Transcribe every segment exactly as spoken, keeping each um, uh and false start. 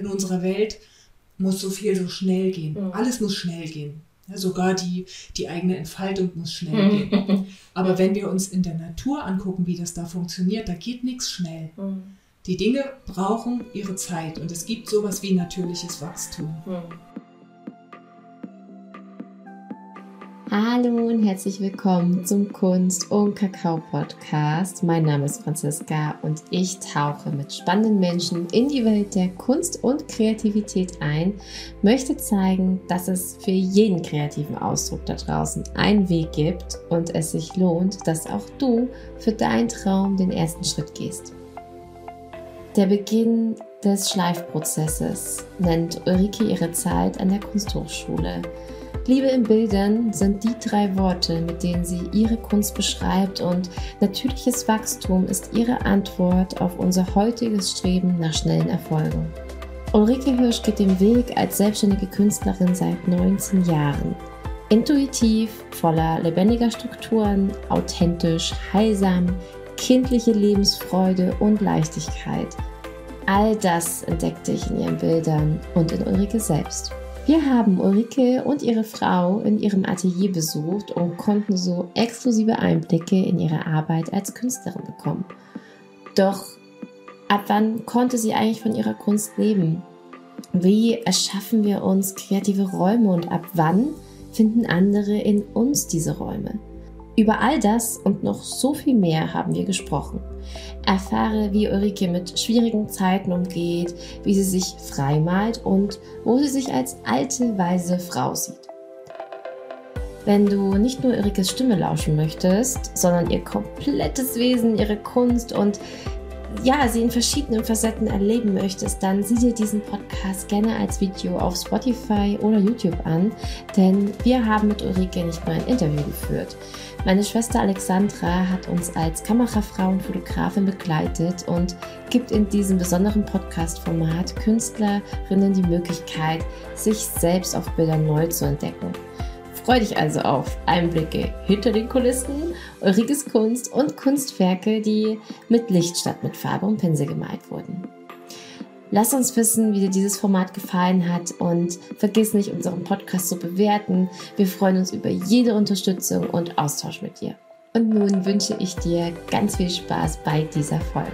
in unserer Welt muss so viel so schnell gehen. Mhm. Alles muss schnell gehen. Ja, sogar die, die eigene Entfaltung muss schnell gehen. Aber wenn wir uns in der Natur angucken, wie das da funktioniert, da geht nichts schnell. Mhm. Die Dinge brauchen ihre Zeit und es gibt sowas wie natürliches Wachstum. Mhm. Hallo und herzlich willkommen zum Kunst- und Kakao-Podcast. Mein Name ist Franziska und ich tauche mit spannenden Menschen in die Welt der Kunst und Kreativität ein, möchte zeigen, dass es für jeden kreativen Ausdruck da draußen einen Weg gibt und es sich lohnt, dass auch du für deinen Traum den ersten Schritt gehst. Der Beginn des Schleifprozesses nennt Ulrike ihre Zeit an der Kunsthochschule. Liebe in Bildern sind die drei Worte, mit denen sie ihre Kunst beschreibt, und natürliches Wachstum ist ihre Antwort auf unser heutiges Streben nach schnellen Erfolgen. Ulrike Hirsch geht den Weg als selbstständige Künstlerin seit neunzehn Jahren. Intuitiv, voller lebendiger Strukturen, authentisch, heilsam, kindliche Lebensfreude und Leichtigkeit. All das entdeckte ich in ihren Bildern und in Ulrike selbst. Wir haben Ulrike und ihre Frau in ihrem Atelier besucht und konnten so exklusive Einblicke in ihre Arbeit als Künstlerin bekommen. Doch ab wann konnte sie eigentlich von ihrer Kunst leben? Wie erschaffen wir uns kreative Räume und ab wann finden andere in uns diese Räume? Über all das und noch so viel mehr haben wir gesprochen. Erfahre, wie Ulrike mit schwierigen Zeiten umgeht, wie sie sich frei malt und wo sie sich als alte, weise Frau sieht. Wenn du nicht nur Ulrikes Stimme lauschen möchtest, sondern ihr komplettes Wesen, ihre Kunst und ja, sie in verschiedenen Facetten erleben möchtest, dann sieh dir diesen Podcast gerne als Video auf Spotify oder YouTube an, denn wir haben mit Ulrike nicht nur ein Interview geführt. Meine Schwester Alexandra hat uns als Kamerafrau und Fotografin begleitet und gibt in diesem besonderen Podcast-Format Künstlerinnen die Möglichkeit, sich selbst auf Bildern neu zu entdecken. Freu dich also auf Einblicke hinter den Kulissen, Ulrikes Kunst und Kunstwerke, die mit Licht statt mit Farbe und Pinsel gemalt wurden. Lass uns wissen, wie dir dieses Format gefallen hat, und vergiss nicht, unseren Podcast zu bewerten. Wir freuen uns über jede Unterstützung und Austausch mit dir. Und nun wünsche ich dir ganz viel Spaß bei dieser Folge.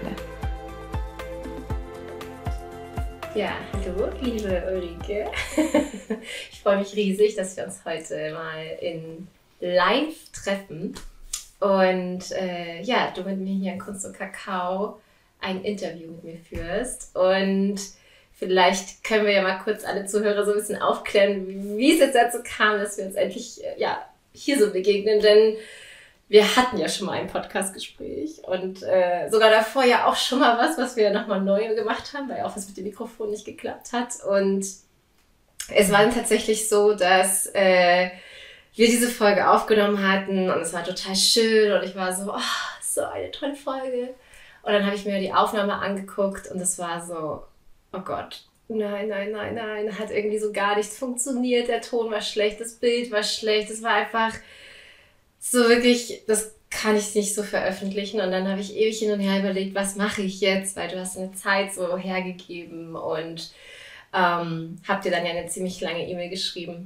Ja, hallo, liebe Ulrike. Ich freue mich riesig, dass wir uns heute mal in Live treffen und äh, ja, du mit mir hier in Kunst und Kakao ein Interview mit mir führst. Und vielleicht können wir ja mal kurz alle Zuhörer so ein bisschen aufklären, wie es jetzt dazu kam, dass wir uns endlich äh, ja, hier so begegnen, denn wir hatten ja schon mal ein Podcast-Gespräch und äh, sogar davor ja auch schon mal was, was wir nochmal neu gemacht haben, weil auch was mit dem Mikrofon nicht geklappt hat. Und es war dann tatsächlich so, dass äh, wir diese Folge aufgenommen hatten und es war total schön und ich war so, oh, so eine tolle Folge. Und dann habe ich mir die Aufnahme angeguckt und es war so, oh Gott, nein, nein, nein, nein, hat irgendwie so gar nichts funktioniert, der Ton war schlecht, das Bild war schlecht, es war einfach so wirklich, das kann ich nicht so veröffentlichen. Und dann habe ich ewig hin und her überlegt, was mache ich jetzt, weil du hast eine Zeit so hergegeben und ähm, habe dir dann ja eine ziemlich lange E-Mail geschrieben,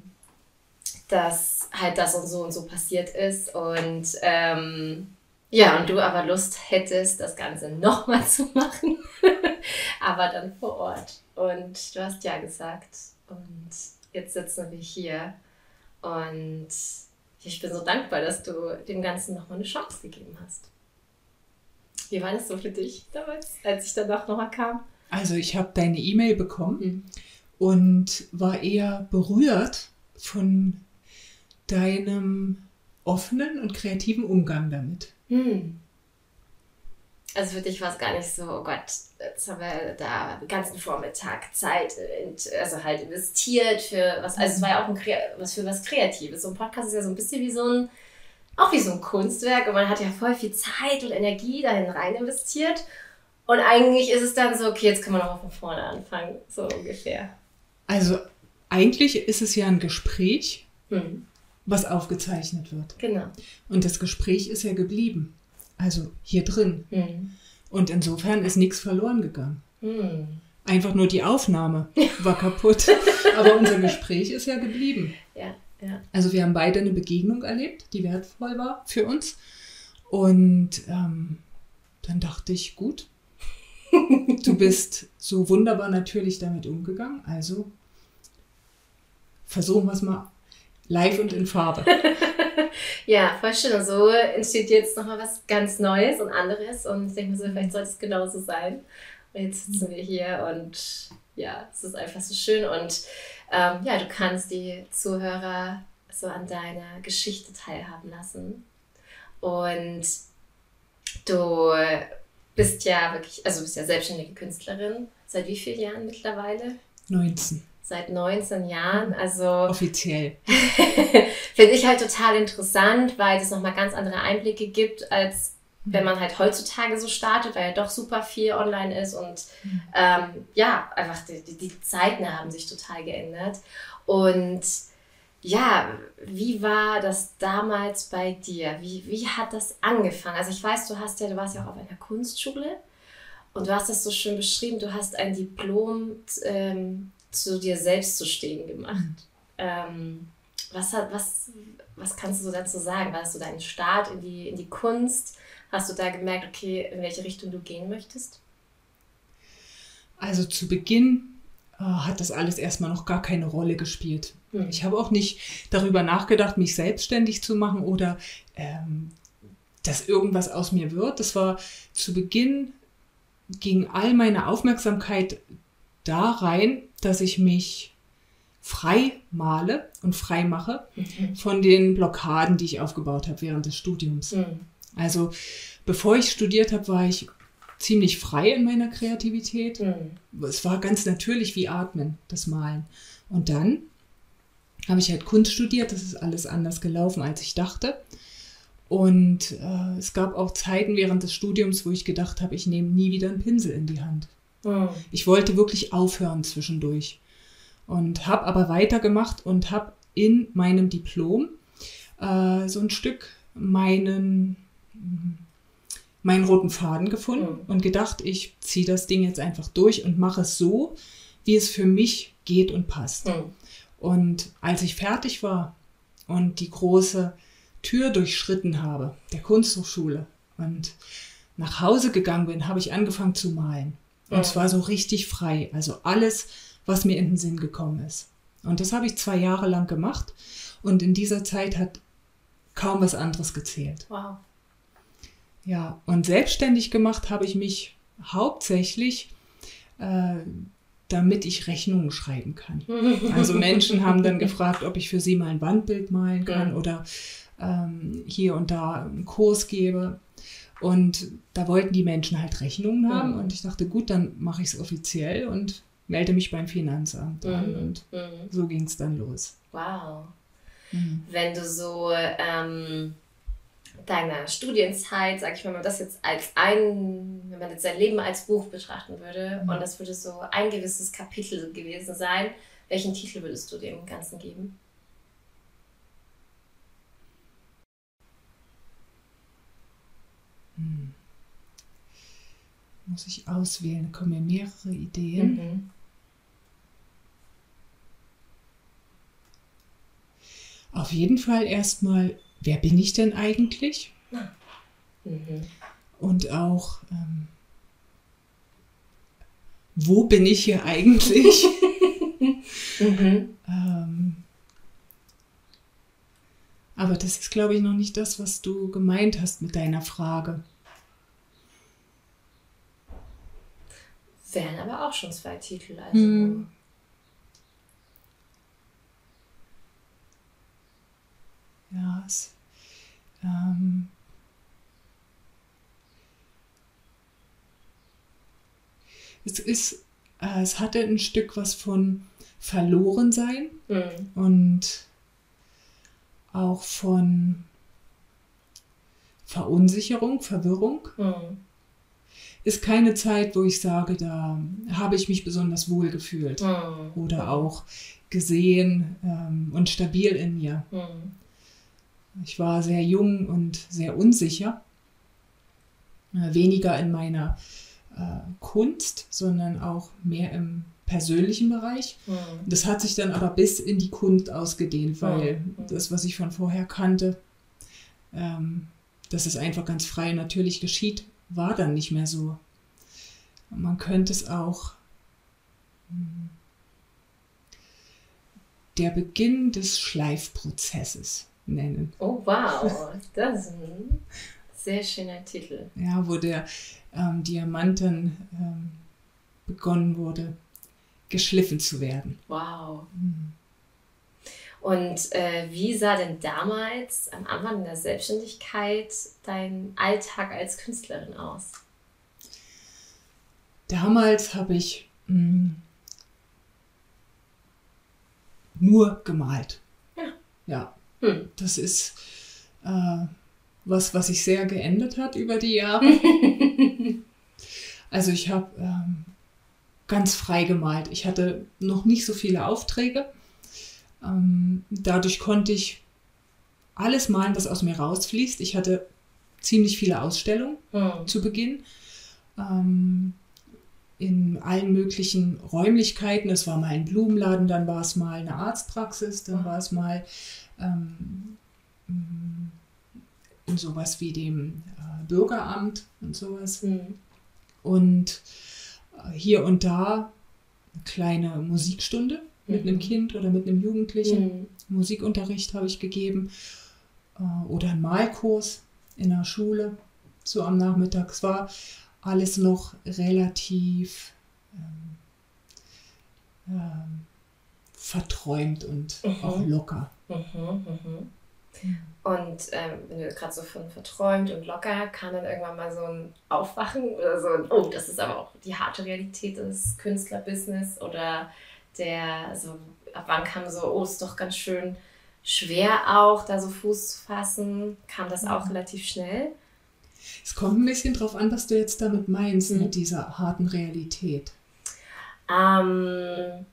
dass halt das und so und so passiert ist und ähm, ja, und du aber Lust hättest, das Ganze nochmal zu machen, aber dann vor Ort. Und du hast ja gesagt und jetzt sitzen wir hier und ich bin so dankbar, dass du dem Ganzen nochmal eine Chance gegeben hast. Wie war das so für dich damals, als ich danach nochmal kam? Also ich habe deine E-Mail bekommen mhm. und war eher berührt von deinem offenen und kreativen Umgang damit. Hm. Also für dich war es gar nicht so, oh Gott, jetzt haben wir da den ganzen Vormittag Zeit, also halt investiert für was, also es war ja auch ein, was für was Kreatives. So ein Podcast ist ja so ein bisschen wie so ein, auch wie so ein Kunstwerk und man hat ja voll viel Zeit und Energie dahin rein investiert und eigentlich ist es dann so, okay, jetzt können wir nochmal von vorne anfangen, so ungefähr. Also eigentlich ist es ja ein Gespräch, hm. was aufgezeichnet wird. Genau. Und das Gespräch ist ja geblieben. Also hier drin. Hm. Und insofern ist nichts verloren gegangen. Hm. Einfach nur die Aufnahme war kaputt. Aber unser Gespräch ist ja geblieben. Ja, ja. Also wir haben beide eine Begegnung erlebt, die wertvoll war für uns. Und ähm, dann dachte ich, gut, du bist so wunderbar natürlich damit umgegangen. Also versuchen wir es mal live und in Farbe. Ja, voll schön. Und so entsteht jetzt nochmal was ganz Neues und anderes. Und ich denke mir so, vielleicht sollte es genauso sein. Und jetzt sitzen wir hier und ja, es ist einfach so schön. Und ähm, ja, du kannst die Zuhörer so an deiner Geschichte teilhaben lassen. Und du bist ja wirklich, also du bist ja selbstständige Künstlerin. Seit wie vielen Jahren mittlerweile? neunzehn. Seit neunzehn Jahren, also offiziell. Finde ich halt total interessant, weil es nochmal ganz andere Einblicke gibt, als wenn man halt heutzutage so startet, weil ja doch super viel online ist und mhm. ähm, ja, einfach die, die, die Zeiten haben sich total geändert. Und ja, wie war das damals bei dir? Wie, wie hat das angefangen? Also ich weiß, du hast ja, du warst ja auch auf einer Kunstschule und du hast das so schön beschrieben, du hast ein Diplom ähm, zu dir selbst zu stehen gemacht. Mhm. Ähm, was, hat, was, was kannst du dazu sagen? War das so dein Start in die, in die Kunst? Hast du da gemerkt, okay, in welche Richtung du gehen möchtest? Also zu Beginn äh, hat das alles erstmal noch gar keine Rolle gespielt. Mhm. Ich habe auch nicht darüber nachgedacht, mich selbstständig zu machen oder ähm, dass irgendwas aus mir wird. Das war zu Beginn, ging all meine Aufmerksamkeit da rein, dass ich mich frei male und frei mache mhm. von den Blockaden, die ich aufgebaut habe während des Studiums. Mhm. Also bevor ich studiert habe, war ich ziemlich frei in meiner Kreativität. Mhm. Es war ganz natürlich wie Atmen, das Malen. Und dann habe ich halt Kunst studiert. Das ist alles anders gelaufen, als ich dachte. Und äh, es gab auch Zeiten während des Studiums, wo ich gedacht habe, ich nehme nie wieder einen Pinsel in die Hand. Mhm. Ich wollte wirklich aufhören zwischendurch. Und habe aber weitergemacht und habe in meinem Diplom äh, so ein Stück meinen, meinen roten Faden gefunden mhm. und gedacht, ich ziehe das Ding jetzt einfach durch und mache es so, wie es für mich geht und passt. Mhm. Und als ich fertig war und die große Tür durchschritten habe, der Kunsthochschule, und nach Hause gegangen bin, habe ich angefangen zu malen. Und mhm. zwar so richtig frei, also alles, was mir in den Sinn gekommen ist. Und das habe ich zwei Jahre lang gemacht und in dieser Zeit hat kaum was anderes gezählt. Wow. Ja, und selbstständig gemacht habe ich mich hauptsächlich, äh, damit ich Rechnungen schreiben kann. Also Menschen haben dann gefragt, ob ich für sie mal ein Wandbild malen kann ja. oder ähm, hier und da einen Kurs gebe. Und da wollten die Menschen halt Rechnungen haben ja. und ich dachte, gut, dann mache ich es offiziell und melde mich beim Finanzamt an mhm. und mhm. so ging es dann los. Wow. Mhm. Wenn du so ähm, deiner Studienzeit, sag ich mal, wenn man das jetzt als ein, wenn man jetzt sein Leben als Buch betrachten würde mhm. und das würde so ein gewisses Kapitel gewesen sein, welchen Titel würdest du dem Ganzen geben? Hm. Muss ich auswählen, da kommen mir mehrere Ideen. Mhm. Auf jeden Fall erstmal, wer bin ich denn eigentlich? Mhm. Und auch, ähm, wo bin ich hier eigentlich? mhm. ähm, aber das ist, glaube ich, noch nicht das, was du gemeint hast mit deiner Frage. Wären aber auch schon zwei Titel. Also. Hm. Ja, es, ähm, es ist, äh, es hatte ein Stück was von Verlorensein mhm. und auch von Verunsicherung, Verwirrung. Mhm. Ist keine Zeit, wo ich sage, da habe ich mich besonders wohl gefühlt mhm. oder auch gesehen ähm, und stabil in mir. Mhm. Ich war sehr jung und sehr unsicher, äh, weniger in meiner äh, Kunst, sondern auch mehr im persönlichen Bereich. Mhm. Das hat sich dann aber bis in die Kunst ausgedehnt, weil mhm. das, was ich von vorher kannte, ähm, dass es einfach ganz frei und natürlich geschieht, war dann nicht mehr so. Und man könnte es auch mh, der Beginn des Schleifprozesses nennen. Oh wow, das ist ein sehr schöner Titel. Ja, wo der ähm, Diamant dann ähm, begonnen wurde, geschliffen zu werden. Wow. Mhm. Und äh, wie sah denn damals, am Anfang der Selbstständigkeit, dein Alltag als Künstlerin aus? Damals habe ich mh, nur gemalt. Ja. Ja. Hm. Das ist äh, was, was sich sehr geändert hat über die Jahre. Also ich habe ähm, ganz frei gemalt. Ich hatte noch nicht so viele Aufträge. Ähm, dadurch konnte ich alles malen, was aus mir rausfließt. Ich hatte ziemlich viele Ausstellungen hm. zu Beginn. Ähm, in allen möglichen Räumlichkeiten. Es war mal ein Blumenladen, dann war es mal eine Arztpraxis, dann oh. war es mal ähm, in sowas wie dem äh, Bürgeramt und sowas. Mhm. Und äh, hier und da eine kleine Musikstunde mhm. mit einem Kind oder mit einem Jugendlichen. Mhm. Musikunterricht habe ich gegeben. Äh, oder einen Malkurs in der Schule, so am Nachmittag. Es war alles noch relativ ähm, ähm, verträumt und mhm. auch locker. Mhm, mhm. Und ähm, wenn du gerade so von verträumt und locker, kam dann irgendwann mal so ein Aufwachen oder so ein, oh, das ist aber auch die harte Realität des Künstlerbusiness oder der, also ab wann kam so, oh, ist doch ganz schön schwer auch, da so Fuß zu fassen, kam das auch mhm. relativ schnell? Es kommt ein bisschen drauf an, was du jetzt damit meinst, mhm. mit dieser harten Realität. Ähm,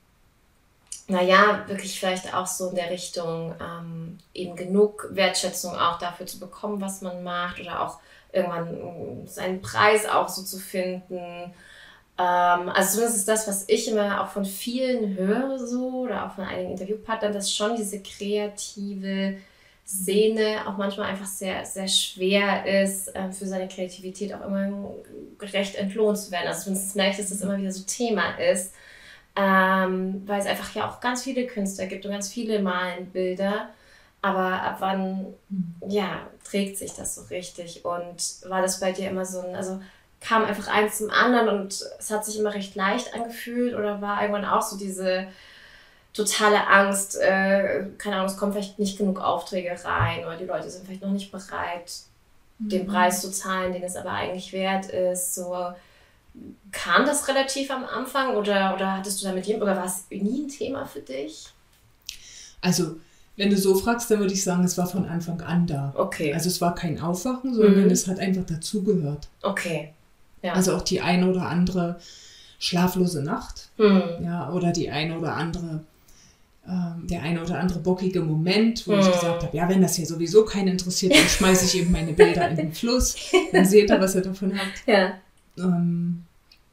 naja, wirklich vielleicht auch so in der Richtung, ähm, eben genug Wertschätzung auch dafür zu bekommen, was man macht oder auch irgendwann seinen Preis auch so zu finden. Ähm, also zumindest ist das, was ich immer auch von vielen höre so oder auch von einigen Interviewpartnern, dass schon diese kreative Szene auch manchmal einfach sehr, sehr schwer ist, äh, für seine Kreativität auch immer gerecht entlohnt zu werden. Also zumindest merke ich, dass das immer wieder so Thema ist, ähm, weil es einfach ja auch ganz viele Künstler gibt und ganz viele malen Bilder, aber ab wann, ja, trägt sich das so richtig und war das bei dir immer so ein, also kam einfach eins zum anderen und es hat sich immer recht leicht angefühlt oder war irgendwann auch so diese totale Angst, äh, keine Ahnung, es kommen vielleicht nicht genug Aufträge rein oder die Leute sind vielleicht noch nicht bereit, mhm. den Preis zu zahlen, den es aber eigentlich wert ist. So, kam das relativ am Anfang oder, oder hattest du da mit jedem, oder war es nie ein Thema für dich? Also, wenn du so fragst, dann würde ich sagen, es war von Anfang an da. Okay. Also es war kein Aufwachen, sondern mhm. es hat einfach dazugehört. Okay. Ja. Also auch die eine oder andere schlaflose Nacht, mhm. ja, oder die eine oder andere Ähm, der eine oder andere bockige Moment, wo hm. ich gesagt habe, ja, wenn das hier sowieso keinen interessiert, dann schmeiße ich eben meine Bilder in den Fluss. Dann seht ihr, was ihr davon habt. Ja. Ähm,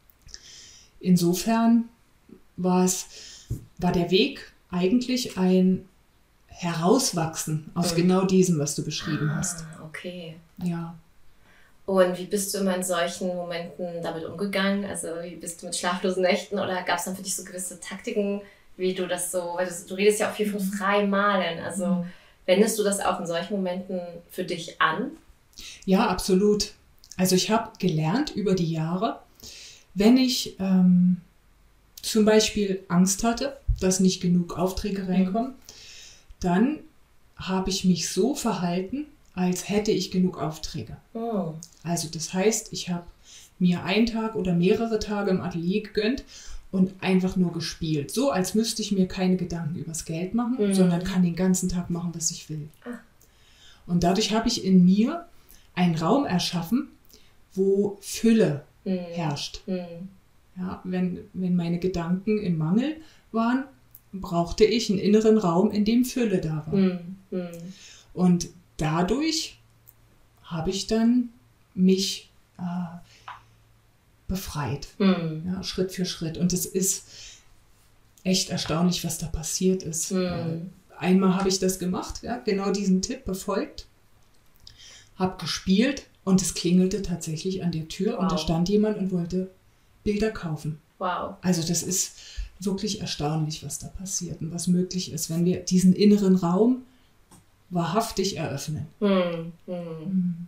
insofern war es, war der Weg eigentlich ein Herauswachsen aus hm. genau diesem, was du beschrieben ah, hast. Okay. Ja. Und wie bist du immer in solchen Momenten damit umgegangen? Also wie bist du mit schlaflosen Nächten oder gab es dann für dich so gewisse Taktiken, wie du das so, weil du, du redest ja auch viel von frei malen, also wendest du das auch in solchen Momenten für dich an? Ja, absolut. Also ich habe gelernt über die Jahre, wenn ich ähm, zum Beispiel Angst hatte, dass nicht genug Aufträge reinkommen, mhm. dann habe ich mich so verhalten, als hätte ich genug Aufträge. Oh. Also das heißt, ich habe mir einen Tag oder mehrere Tage im Atelier gegönnt und einfach nur gespielt. So, als müsste ich mir keine Gedanken übers Geld machen, mhm. sondern kann den ganzen Tag machen, was ich will. Ah. Und dadurch habe ich in mir einen Raum erschaffen, wo Fülle mhm. herrscht. Mhm. Ja, wenn, wenn meine Gedanken im Mangel waren, brauchte ich einen inneren Raum, in dem Fülle da war. Mhm. Mhm. Und dadurch habe ich dann mich äh, befreit. Mhm. Ja, Schritt für Schritt. Und es ist echt erstaunlich, was da passiert ist. Mhm. Einmal habe ich das gemacht, ja, genau diesen Tipp befolgt, habe gespielt und es klingelte tatsächlich an der Tür Wow. und da stand jemand und wollte Bilder kaufen. Wow. Also das ist wirklich erstaunlich, was da passiert und was möglich ist, wenn wir diesen inneren Raum wahrhaftig eröffnen. Mhm. Mhm. Mhm.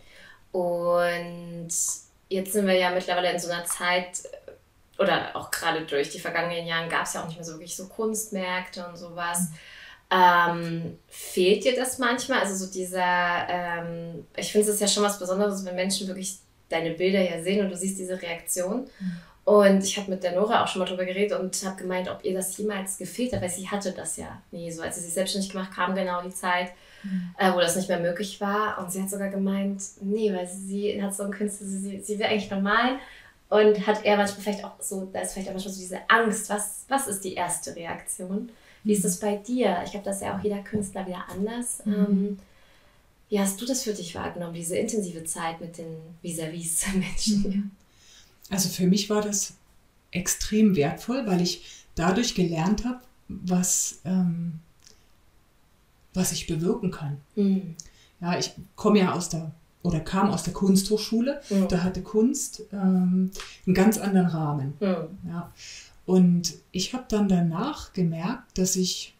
Und jetzt sind wir ja mittlerweile in so einer Zeit, oder auch gerade durch die vergangenen Jahre gab es ja auch nicht mehr so wirklich so Kunstmärkte und sowas. Mhm. Ähm, fehlt dir das manchmal? Also so dieser, ähm, ich finde es ist ja schon was Besonderes, wenn Menschen wirklich deine Bilder ja sehen und du siehst diese Reaktion. Mhm. Und ich habe mit der Nora auch schon mal drüber geredet und habe gemeint, ob ihr das jemals gefehlt hat, weil sie hatte das ja nie so. Als sie sich selbstständig gemacht, kam genau die Zeit, mhm. äh, wo das nicht mehr möglich war. Und sie hat sogar gemeint, nee, weil sie hat so einen Künstler, sie, sie will eigentlich normal. Und hat er manchmal vielleicht auch so, da ist vielleicht auch manchmal so diese Angst, was, was ist die erste Reaktion? Wie ist das bei dir? Ich glaube, das ist ja auch jeder Künstler wieder anders. Mhm. Ähm, wie hast du das für dich wahrgenommen, diese intensive Zeit mit den Vis-à-vis Menschen? Mhm. Also für mich war das extrem wertvoll, weil ich dadurch gelernt habe, was, ähm, was ich bewirken kann. Mhm. Ja, ich komme ja aus der, oder kam aus der Kunsthochschule, mhm. da hatte Kunst ähm, einen ganz anderen Rahmen. Mhm. Ja. Und ich habe dann danach gemerkt, dass ich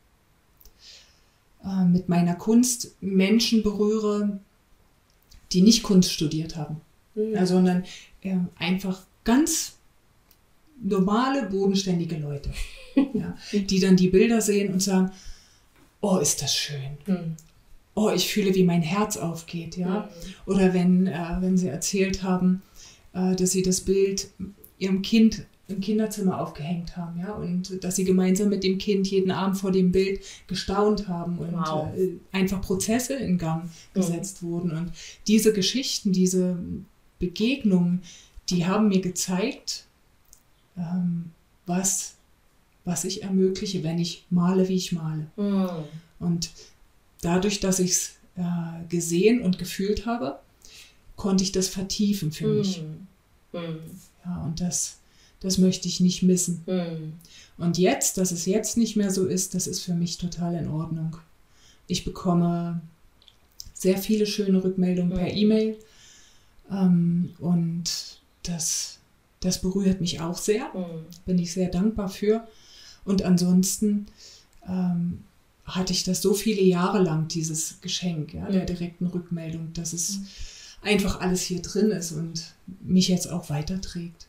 äh, mit meiner Kunst Menschen berühre, die nicht Kunst studiert haben, mhm. ja, sondern äh, einfach ganz normale, bodenständige Leute, ja, die dann die Bilder sehen und sagen, oh, ist das schön. Mhm. Oh, ich fühle, wie mein Herz aufgeht. Ja? Mhm. Oder wenn, äh, wenn sie erzählt haben, äh, dass sie das Bild ihrem Kind im Kinderzimmer aufgehängt haben, ja, und dass sie gemeinsam mit dem Kind jeden Abend vor dem Bild gestaunt haben und wow. äh, einfach Prozesse in Gang gesetzt mhm. wurden. Und diese Geschichten, diese Begegnungen, die haben mir gezeigt, ähm, was, was ich ermögliche, wenn ich male, wie ich male. Mhm. Und dadurch, dass ich es äh, gesehen und gefühlt habe, konnte ich das vertiefen für mhm. mich. Mhm. Ja, und das Das möchte ich nicht missen. Mhm. Und jetzt, dass es jetzt nicht mehr so ist, das ist für mich total in Ordnung. Ich bekomme sehr viele schöne Rückmeldungen mhm. per E-Mail. Ähm, und das, das berührt mich auch sehr. Mhm. Bin ich sehr dankbar für. Und ansonsten ähm, hatte ich das so viele Jahre lang, dieses Geschenk, ja, mhm. der direkten Rückmeldung, dass es mhm. einfach alles hier drin ist und mich jetzt auch weiterträgt.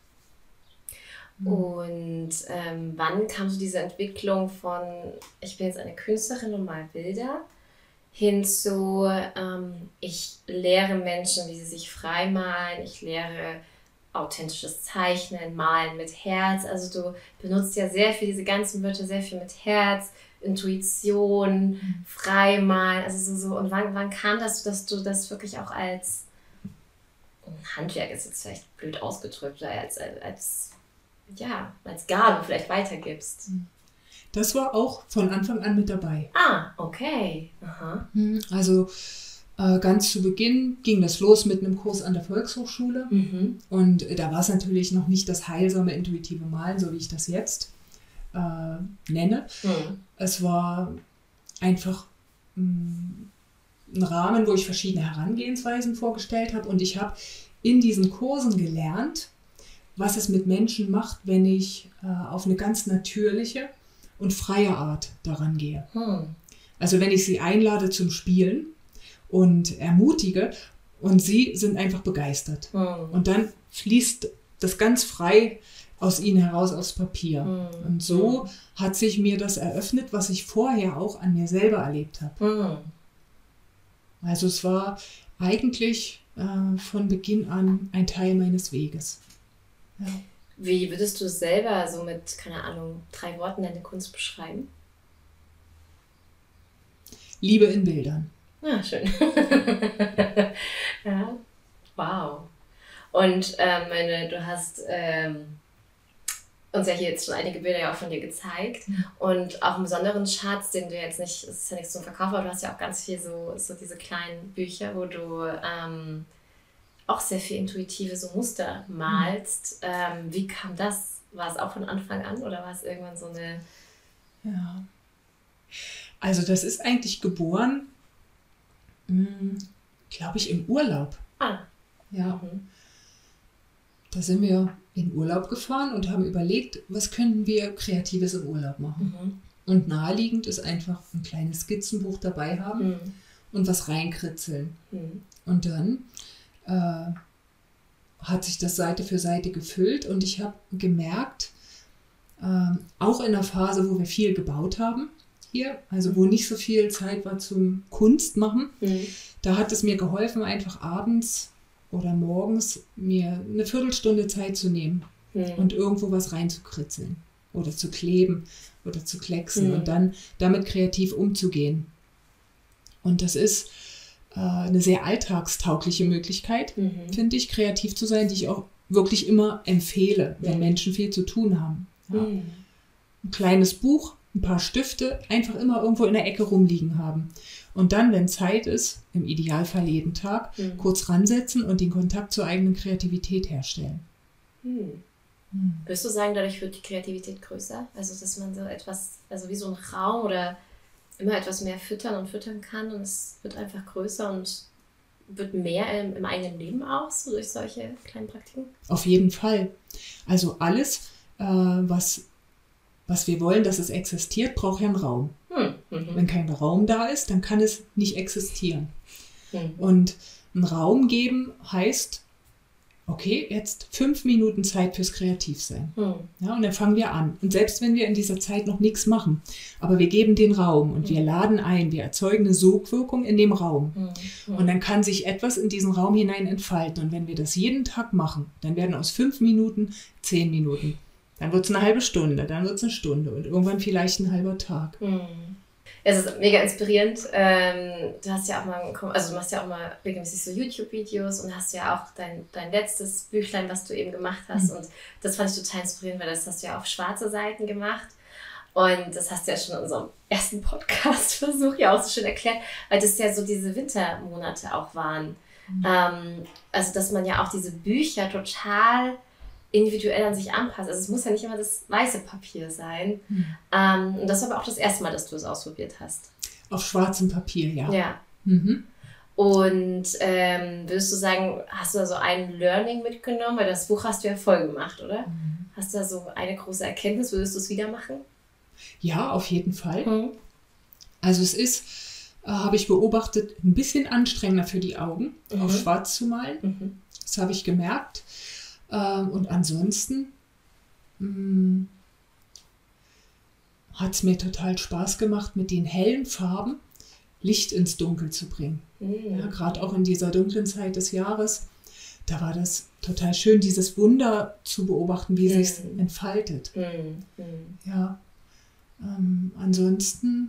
Und ähm, wann kam so diese Entwicklung von, ich bin jetzt eine Künstlerin und mal Bilder, hin zu, ähm, ich lehre Menschen, wie sie sich frei malen, ich lehre authentisches Zeichnen, Malen mit Herz. Also du benutzt ja sehr viel, diese ganzen Wörter, sehr viel mit Herz, Intuition, mhm. Freimalen, also so, so. Und wann, wann kam das, dass du das wirklich auch als Handwerk, ist jetzt vielleicht blöd ausgedrückt, oder als, als, als ja, als Gabe vielleicht weitergibst. Das war auch von Anfang an mit dabei. Ah, okay. Aha. Also äh, ganz zu Beginn ging das los mit einem Kurs an der Volkshochschule. Mhm. Und äh, da war es natürlich noch nicht das heilsame, intuitive Malen, so wie ich das jetzt äh, nenne. Mhm. Es war einfach mh, ein Rahmen, wo ich verschiedene Herangehensweisen vorgestellt habe. Und ich habe in diesen Kursen gelernt, was es mit Menschen macht, wenn ich äh, auf eine ganz natürliche und freie Art daran gehe. Hm. Also wenn ich sie einlade zum Spielen und ermutige und sie sind einfach begeistert. Hm. Und dann fließt das ganz frei aus ihnen heraus aufs Papier. Hm. Und so hm. hat sich mir das eröffnet, was ich vorher auch an mir selber erlebt habe. Hm. Also es war eigentlich äh, von Beginn an ein Teil meines Weges. Ja. Wie würdest du selber so mit, keine Ahnung, drei Worten deine Kunst beschreiben? Liebe in Bildern. Ah, schön. Ja, wow. Und ähm, meine, du hast ähm, uns ja hier jetzt schon einige Bilder ja auch von dir gezeigt mhm. und auch einen besonderen Schatz, den du jetzt nicht, es ist ja nichts zum Verkauf, aber du hast ja auch ganz viel so, so diese kleinen Bücher, wo du ähm, auch sehr viel intuitive so Muster malst. Mhm. Ähm, wie kam das? War es auch von Anfang an oder war es irgendwann so eine... Ja, also das ist eigentlich geboren, glaube ich, im Urlaub. Ah. Ja. Mhm. Da sind wir in Urlaub gefahren und haben überlegt, was könnten wir Kreatives im Urlaub machen. Mhm. Und naheliegend ist einfach ein kleines Skizzenbuch dabei haben mhm. und was reinkritzeln. Mhm. Und dann äh, hat sich das Seite für Seite gefüllt und ich habe gemerkt, äh, auch in einer Phase, wo wir viel gebaut haben, hier, also wo nicht so viel Zeit war zum Kunstmachen, mhm. da hat es mir geholfen, einfach abends oder morgens mir eine Viertelstunde Zeit zu nehmen mhm. und irgendwo was reinzukritzeln oder zu kleben oder zu klecksen mhm. und dann damit kreativ umzugehen. Und das ist äh, eine sehr alltagstaugliche Möglichkeit, mhm. finde ich, kreativ zu sein, die ich auch wirklich immer empfehle, wenn mhm. Menschen viel zu tun haben. Ja. Mhm. Ein kleines Buch, ein paar Stifte, einfach immer irgendwo in der Ecke rumliegen haben. Und dann, wenn Zeit ist, im Idealfall jeden Tag, mhm. kurz ransetzen und den Kontakt zur eigenen Kreativität herstellen. Mhm. Mhm. Würdest du sagen, dadurch wird die Kreativität größer? Also, dass man so etwas, also wie so ein Raum oder immer etwas mehr füttern und füttern kann und es wird einfach größer und wird mehr im, im eigenen Leben auch, so durch solche kleinen Praktiken? Auf jeden Fall. Also alles, äh, was Was wir wollen, dass es existiert, braucht ja einen Raum. Hm. Mhm. Wenn kein Raum da ist, dann kann es nicht existieren. Mhm. Und einen Raum geben heißt, okay, jetzt fünf Minuten Zeit fürs Kreativsein. Mhm. Ja, und dann fangen wir an. Und selbst wenn wir in dieser Zeit noch nichts machen, aber wir geben den Raum und mhm. wir laden ein, wir erzeugen eine Sogwirkung in dem Raum. Mhm. Und dann kann sich etwas in diesen Raum hinein entfalten. Und wenn wir das jeden Tag machen, dann werden aus fünf Minuten zehn Minuten. Dann wird es eine halbe Stunde, dann wird es eine Stunde und irgendwann vielleicht ein halber Tag. Hm. Es ist mega inspirierend. Ähm, du hast ja auch mal, also du machst ja auch mal regelmäßig so YouTube-Videos und hast ja auch dein, dein letztes Büchlein, was du eben gemacht hast. Mhm. Und das fand ich total inspirierend, weil das hast du ja auf schwarze Seiten gemacht. Und das hast du ja schon in unserem ersten Podcast-Versuch ja auch so schön erklärt, weil das ja so diese Wintermonate auch waren. Mhm. Ähm, also dass man ja auch diese Bücher total individuell an sich anpasst. Also es muss ja nicht immer das weiße Papier sein. Hm. Ähm, und das war aber auch das erste Mal, dass du es ausprobiert hast. Auf schwarzem Papier, ja. Ja. Mhm. Und ähm, würdest du sagen, hast du da so ein Learning mitgenommen? Weil das Buch hast du ja voll gemacht, oder? Mhm. Hast du da so eine große Erkenntnis? Würdest du es wieder machen? Ja, auf jeden Fall. Mhm. Also es ist, äh, habe ich beobachtet, ein bisschen anstrengender für die Augen, mhm. auf schwarz zu malen. Mhm. Das habe ich gemerkt. Und ansonsten hat es mir total Spaß gemacht, mit den hellen Farben Licht ins Dunkel zu bringen. Mhm. Ja, gerade auch in dieser dunklen Zeit des Jahres, da war das total schön, dieses Wunder zu beobachten, wie mhm. es sich entfaltet. Mhm. Ja, ähm, ansonsten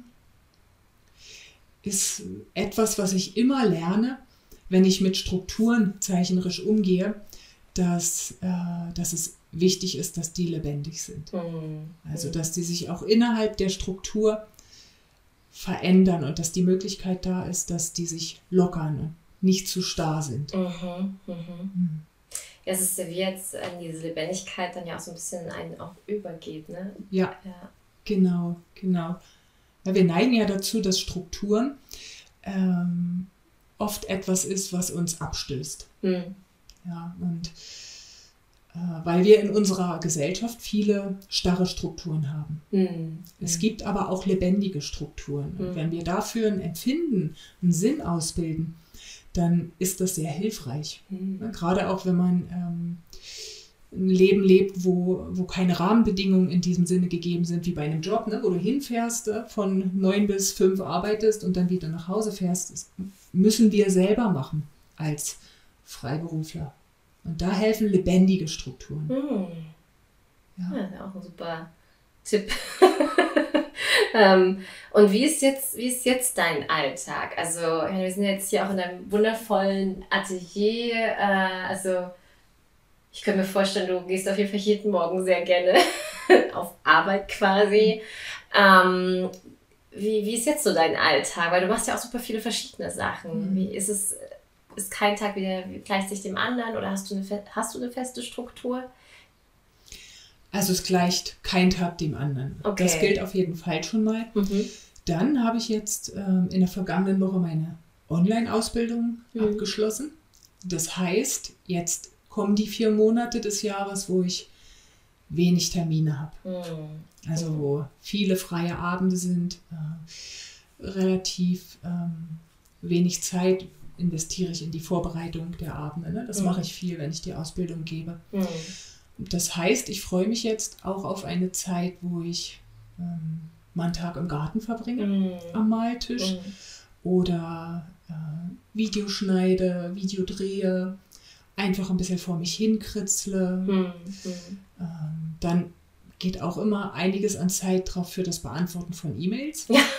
ist etwas, was ich immer lerne, wenn ich mit Strukturen zeichnerisch umgehe, Dass, äh, dass es wichtig ist, dass die lebendig sind. Mhm. Also, dass die sich auch innerhalb der Struktur verändern und dass die Möglichkeit da ist, dass die sich lockern und nicht zu starr sind. Mhm. Mhm. Mhm. Ja, es ist ja wie jetzt an diese Lebendigkeit dann ja auch so ein bisschen einen auch übergeht, ne? Ja, ja. genau, genau. Ja, wir neigen ja dazu, dass Strukturen ähm, oft etwas ist, was uns abstößt. Mhm. Ja, und äh, weil wir in unserer Gesellschaft viele starre Strukturen haben. Mhm. Es gibt aber auch lebendige Strukturen. Und mhm. wenn wir dafür ein Empfinden, einen Sinn ausbilden, dann ist das sehr hilfreich. Mhm. Ja, gerade auch, wenn man ähm, ein Leben lebt, wo, wo keine Rahmenbedingungen in diesem Sinne gegeben sind, wie bei einem Job, ne, wo du hinfährst, äh, von neun bis fünf arbeitest und dann wieder nach Hause fährst. Das müssen wir selber machen als Freiberufler. Und da helfen lebendige Strukturen. Hm. Ja. Ja, das ist auch ein super Tipp. ähm, und wie ist jetzt, wie ist jetzt dein Alltag? Also, wir sind jetzt hier auch in einem wundervollen Atelier. Äh, also, ich könnte mir vorstellen, du gehst auf jeden Fall jeden Morgen sehr gerne auf Arbeit quasi. Ähm, wie, wie ist jetzt so dein Alltag? Weil du machst ja auch super viele verschiedene Sachen. Mhm. Wie ist es? ist kein Tag wieder gleicht sich dem anderen oder hast du eine, hast du eine feste Struktur? Also es gleicht kein Tag dem anderen. Okay. Das gilt auf jeden Fall schon mal. Mhm. Dann habe ich jetzt ähm, in der vergangenen Woche meine Online-Ausbildung mhm. abgeschlossen. Das heißt, jetzt kommen die vier Monate des Jahres, wo ich wenig Termine habe. Mhm. Also wo viele freie Abende sind, äh, relativ ähm, wenig Zeit investiere ich in die Vorbereitung der Abende. Ne? Das mhm. mache ich viel, wenn ich die Ausbildung gebe. Mhm. Das heißt, ich freue mich jetzt auch auf eine Zeit, wo ich ähm, mal einen Tag im Garten verbringe, mhm. am Maltisch mhm. oder äh, Video schneide, Video drehe, einfach ein bisschen vor mich hinkritzle. Mhm. Ähm, dann geht auch immer einiges an Zeit drauf für das Beantworten von E-Mails. Ja,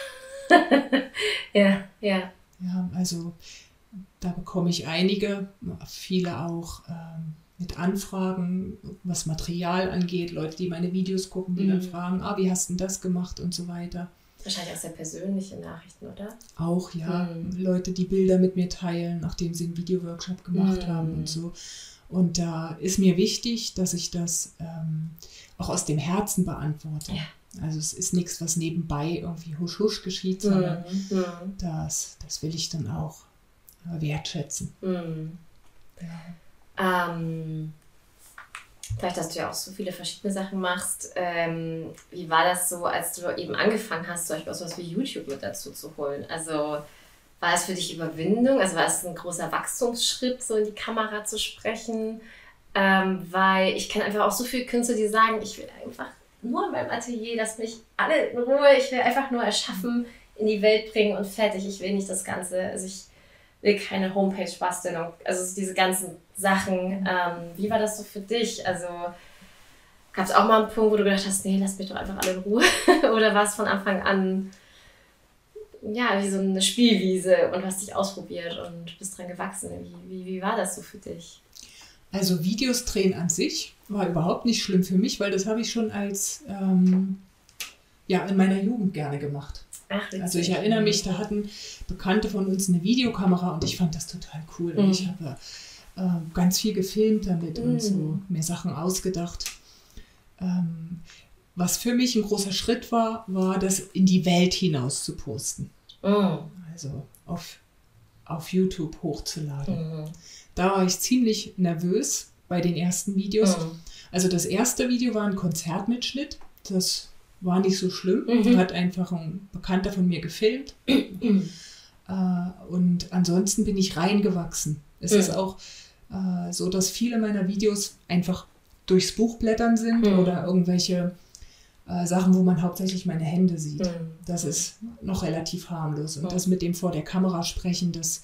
ja, ja. Ja, also da bekomme ich einige, viele auch ähm, mit Anfragen, was Material angeht, Leute, die meine Videos gucken, die mhm. dann fragen, ah, wie hast du denn das gemacht und so weiter. Wahrscheinlich auch sehr persönliche Nachrichten, oder? Auch, ja. Mhm. Leute, die Bilder mit mir teilen, nachdem sie einen Video-Workshop gemacht mhm. haben und so. Und da ist mir wichtig, dass ich das ähm, auch aus dem Herzen beantworte. Ja. Also es ist nichts, was nebenbei irgendwie husch husch geschieht, sondern mhm. das, das will ich dann auch wertschätzen. Mhm. Ja. Ähm, vielleicht, dass du ja auch so viele verschiedene Sachen machst. Ähm, wie war das so, als du eben angefangen hast, zum Beispiel auch sowas wie YouTube mit dazu zu holen? Also war es für dich Überwindung? Also war es ein großer Wachstumsschritt, so in die Kamera zu sprechen? Ähm, weil ich kenne einfach auch so viele Künstler, die sagen, ich will einfach nur in meinem Atelier, lass mich alle in Ruhe, ich will einfach nur erschaffen, in die Welt bringen und fertig. Ich will nicht das Ganze, also ich will keine Homepage basteln, also diese ganzen Sachen. Ähm, wie war das so für dich? Also gab es auch mal einen Punkt, wo du gedacht hast, nee, lass mich doch einfach alle in Ruhe? Oder war es von Anfang an ja, wie so eine Spielwiese und hast dich ausprobiert und bist dran gewachsen? Wie, wie, wie war das so für dich? Also Videos drehen an sich war überhaupt nicht schlimm für mich, weil das habe ich schon als ähm, ja, in meiner Jugend gerne gemacht. Ach, also ich erinnere mich, da hatten Bekannte von uns eine Videokamera und ich fand das total cool. Mhm. Und ich habe äh, ganz viel gefilmt damit mhm. und so mir Sachen ausgedacht. Ähm, was für mich ein großer Schritt war, war das in die Welt hinaus zu posten. Mhm. Also auf, auf YouTube hochzuladen. Mhm. Da war ich ziemlich nervös bei den ersten Videos. Mhm. Also das erste Video war ein Konzertmitschnitt. Das war nicht so schlimm. Mhm. Hat einfach ein Bekannter von mir gefilmt. Mhm. Äh, und ansonsten bin ich reingewachsen. Es mhm. ist auch äh, so, dass viele meiner Videos einfach durchs Buchblättern sind mhm. oder irgendwelche äh, Sachen, wo man hauptsächlich meine Hände sieht. Mhm. Das ist noch relativ harmlos. Und mhm. das mit dem vor der Kamera sprechen, das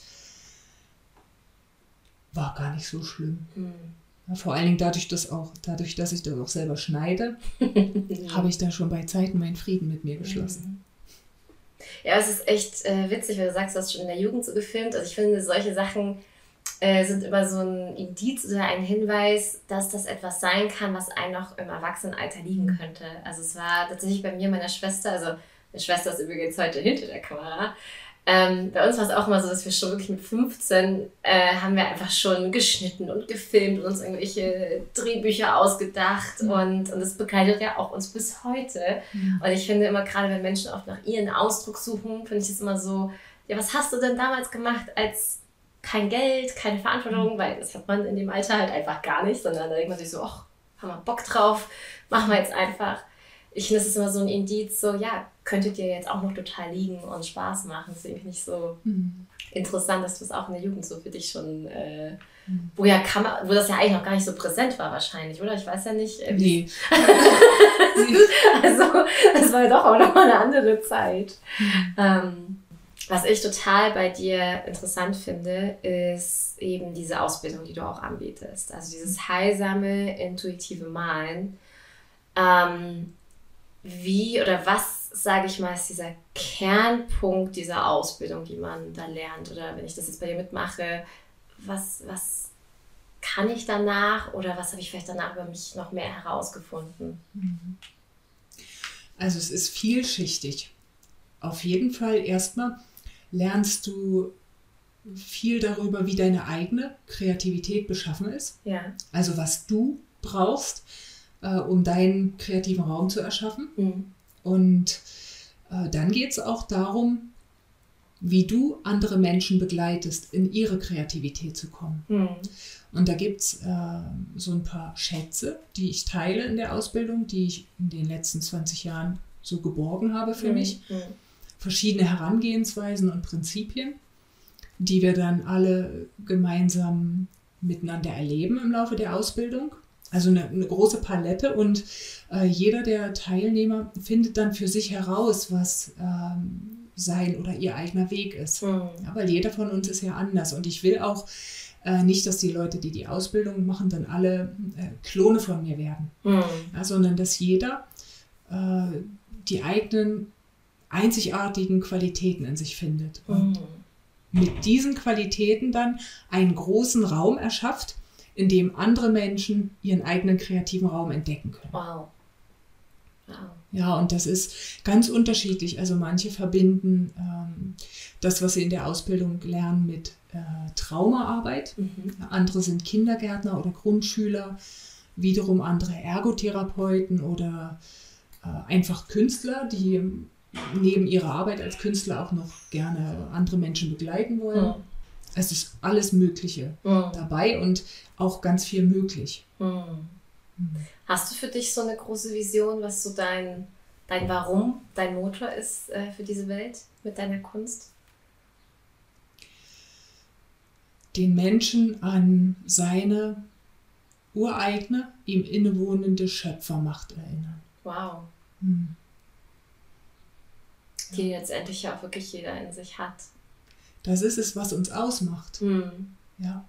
war gar nicht so schlimm. Mhm. Ja, vor allen Dingen dadurch, dass, auch, dadurch, dass ich das auch selber schneide, habe ich da schon bei Zeiten meinen Frieden mit mir geschlossen. Ja, es ist echt äh, witzig, wenn du sagst, du hast schon in der Jugend so gefilmt. Also ich finde, solche Sachen äh, sind immer so ein Indiz oder ein Hinweis, dass das etwas sein kann, was einem noch im Erwachsenenalter liegen könnte. Also es war tatsächlich bei mir, meiner Schwester, also meine Schwester ist übrigens heute hinter der Kamera. Ähm, bei uns war es auch immer so, dass wir schon wirklich mit fünfzehn äh, haben wir einfach schon geschnitten und gefilmt und uns irgendwelche Drehbücher ausgedacht mhm. und, und das begleitet ja auch uns bis heute. Mhm. Und ich finde immer, gerade wenn Menschen oft nach ihren Ausdruck suchen, finde ich es immer so, ja, was hast du denn damals gemacht, als kein Geld, keine Verantwortung, mhm. weil das hat man in dem Alter halt einfach gar nicht, sondern da denkt man sich so, ach, haben wir Bock drauf, machen wir jetzt einfach. Ich finde, das ist immer so ein Indiz, so, ja, könnte dir jetzt auch noch total liegen und Spaß machen. Das ist irgendwie nicht so mhm. interessant, dass du es auch in der Jugend so für dich schon, äh, mhm. wo, ja kann man, wo das ja eigentlich noch gar nicht so präsent war wahrscheinlich, oder? Ich weiß ja nicht. Äh, nee. Also, das war ja doch auch nochmal eine andere Zeit. Mhm. Ähm, was ich total bei dir interessant finde, ist eben diese Ausbildung, die du auch anbietest. Also dieses heilsame, intuitive Malen. Ähm, Wie oder was, sage ich mal, ist dieser Kernpunkt dieser Ausbildung, die man da lernt? Oder wenn ich das jetzt bei dir mitmache, was, was kann ich danach oder was habe ich vielleicht danach über mich noch mehr herausgefunden? Also es ist vielschichtig. Auf jeden Fall erstmal lernst du viel darüber, wie deine eigene Kreativität beschaffen ist. Ja. Also was du brauchst, äh, um deinen kreativen Raum zu erschaffen. Mhm. Und äh, dann geht es auch darum, wie du andere Menschen begleitest, in ihre Kreativität zu kommen. Mhm. Und da gibt es äh, so ein paar Schätze, die ich teile in der Ausbildung, die ich in den letzten zwanzig Jahren so geborgen habe für Mhm. mich. Mhm. Verschiedene Herangehensweisen und Prinzipien, die wir dann alle gemeinsam miteinander erleben im Laufe der Ausbildung. Also eine, eine große Palette und äh, jeder der Teilnehmer findet dann für sich heraus, was ähm, sein oder ihr eigener Weg ist. Mhm. Ja, weil jeder von uns ist ja anders und ich will auch äh, nicht, dass die Leute, die die Ausbildung machen, dann alle äh, Klone von mir werden, Mhm. ja, sondern dass jeder äh, die eigenen einzigartigen Qualitäten in sich findet und Mhm. mit diesen Qualitäten dann einen großen Raum erschafft, in dem andere Menschen ihren eigenen kreativen Raum entdecken können. Wow. Wow. Ja, und das ist ganz unterschiedlich. Also manche verbinden ähm, das, was sie in der Ausbildung lernen, mit äh, Traumaarbeit. Mhm. Andere sind Kindergärtner oder Grundschüler, wiederum andere Ergotherapeuten oder äh, einfach Künstler, die neben ihrer Arbeit als Künstler auch noch gerne andere Menschen begleiten wollen. Mhm. Es ist alles Mögliche Mhm. dabei und auch ganz viel möglich. Mhm. Hast du für dich so eine große Vision, was so dein, dein Warum, dein Motor ist äh, für diese Welt mit deiner Kunst? Den Menschen an seine ureigene, ihm innewohnende Schöpfermacht erinnern. Wow. Hm. Die letztendlich ja auch wirklich jeder in sich hat. Das ist es, was uns ausmacht. Mhm. Ja.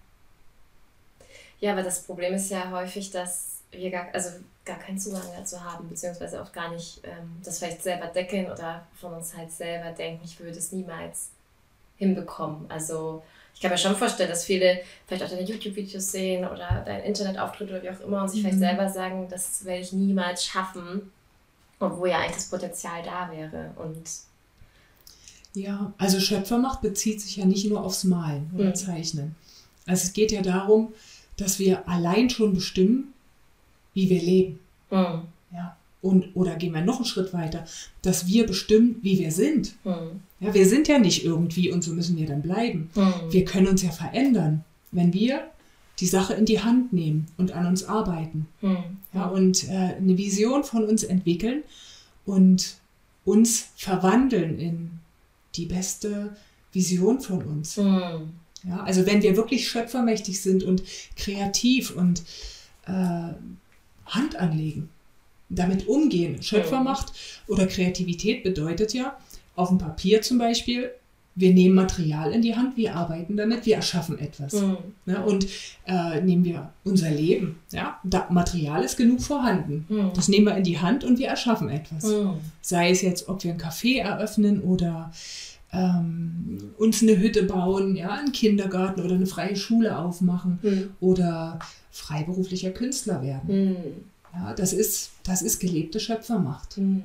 Ja, aber das Problem ist ja häufig, dass wir gar, also gar keinen Zugang dazu haben, beziehungsweise auch gar nicht ähm, das vielleicht selber deckeln oder von uns halt selber denken, ich würde es niemals hinbekommen. Also ich kann mir schon vorstellen, dass viele vielleicht auch deine YouTube-Videos sehen oder deinen Internetauftritt oder wie auch immer und sich Mhm. vielleicht selber sagen, das werde ich niemals schaffen, obwohl ja eigentlich das Potenzial da wäre. Und Ja, also Schöpfermacht bezieht sich ja nicht nur aufs Malen oder Mhm. Zeichnen. Also es geht ja darum, dass wir allein schon bestimmen, wie wir leben. mhm. Ja. Und, oder gehen wir noch einen Schritt weiter, dass wir bestimmen, wie wir sind. Mhm. Ja, wir sind ja nicht irgendwie und so müssen wir dann bleiben. Mhm. Wir können uns ja verändern, wenn wir die Sache in die Hand nehmen und an uns arbeiten. Mhm. Ja, und äh, eine Vision von uns entwickeln und uns verwandeln in die beste Vision von uns. Mhm. Ja, also wenn wir wirklich schöpfermächtig sind und kreativ und äh, Hand anlegen, damit umgehen. Schöpfermacht oder Kreativität bedeutet ja, auf dem Papier zum Beispiel, wir nehmen Material in die Hand, wir arbeiten damit, wir erschaffen etwas. Mhm. Ne? Und äh, nehmen wir unser Leben, ja? Da, Material ist genug vorhanden. Mhm. Das nehmen wir in die Hand und wir erschaffen etwas. Mhm. Sei es jetzt, ob wir ein Café eröffnen oder ähm, uns eine Hütte bauen, ja, einen Kindergarten oder eine freie Schule aufmachen Mhm. oder freiberuflicher Künstler werden. Mhm. Ja, das ist, das ist gelebte Schöpfermacht. Mhm.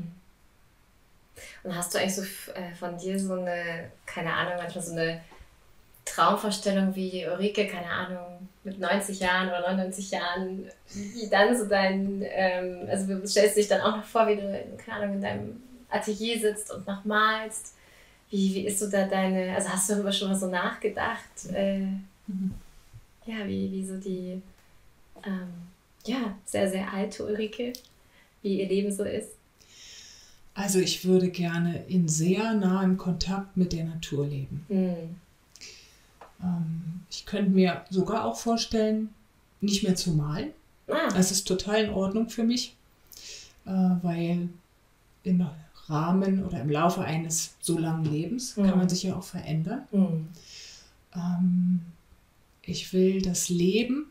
Und hast du eigentlich so äh, von dir so eine, keine Ahnung, manchmal so eine Traumvorstellung wie Ulrike, keine Ahnung, mit neunzig Jahren oder neunundneunzig Jahren, wie dann so dein, ähm, also du stellst dich dann auch noch vor, wie du, keine Ahnung, in deinem Atelier sitzt und noch malst. Wie, wie ist so da deine, also hast du darüber schon mal so nachgedacht, äh, Mhm. ja, wie, wie so die, ähm, ja, sehr, sehr alte Ulrike, wie ihr Leben so ist? Also ich würde gerne in sehr nahem Kontakt mit der Natur leben. Mhm. Ähm, ich könnte mir sogar auch vorstellen, nicht mehr zu malen. Ah. Das ist total in Ordnung für mich, äh, weil im Rahmen oder im Laufe eines so langen Lebens Mhm. kann man sich ja auch verändern. Mhm. Ähm, ich will das Leben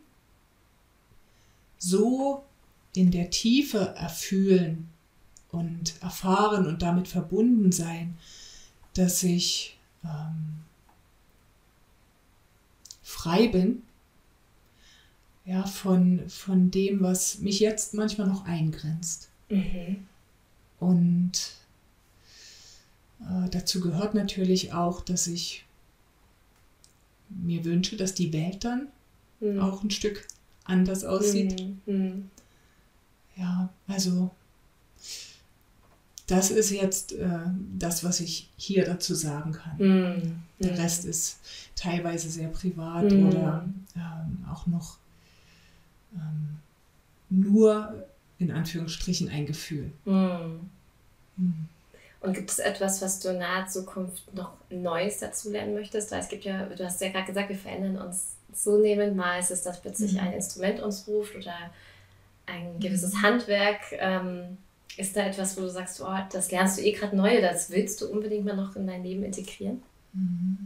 so in der Tiefe erfühlen und erfahren und damit verbunden sein, dass ich ähm, frei bin, ja, von, von dem, was mich jetzt manchmal noch eingrenzt. Mhm. Und äh, dazu gehört natürlich auch, dass ich mir wünsche, dass die Welt dann Mhm. auch ein Stück anders aussieht. Mhm. Ja, also das ist jetzt äh, das, was ich hier dazu sagen kann. Mhm. Der Mhm. Rest ist teilweise sehr privat Mhm. oder ähm, auch noch ähm, nur in Anführungsstrichen ein Gefühl. Mhm. Mhm. Und gibt es etwas, was du in naher Zukunft noch Neues dazulernen möchtest? Weil es gibt ja, du hast ja gerade gesagt, wir verändern uns zunehmend. Mal ist es, dass plötzlich Mhm. ein Instrument uns ruft oder ein gewisses Mhm. Handwerk. Ähm, ist da etwas, wo du sagst, oh, das lernst du eh gerade neu oder das willst du unbedingt mal noch in dein Leben integrieren? Mhm.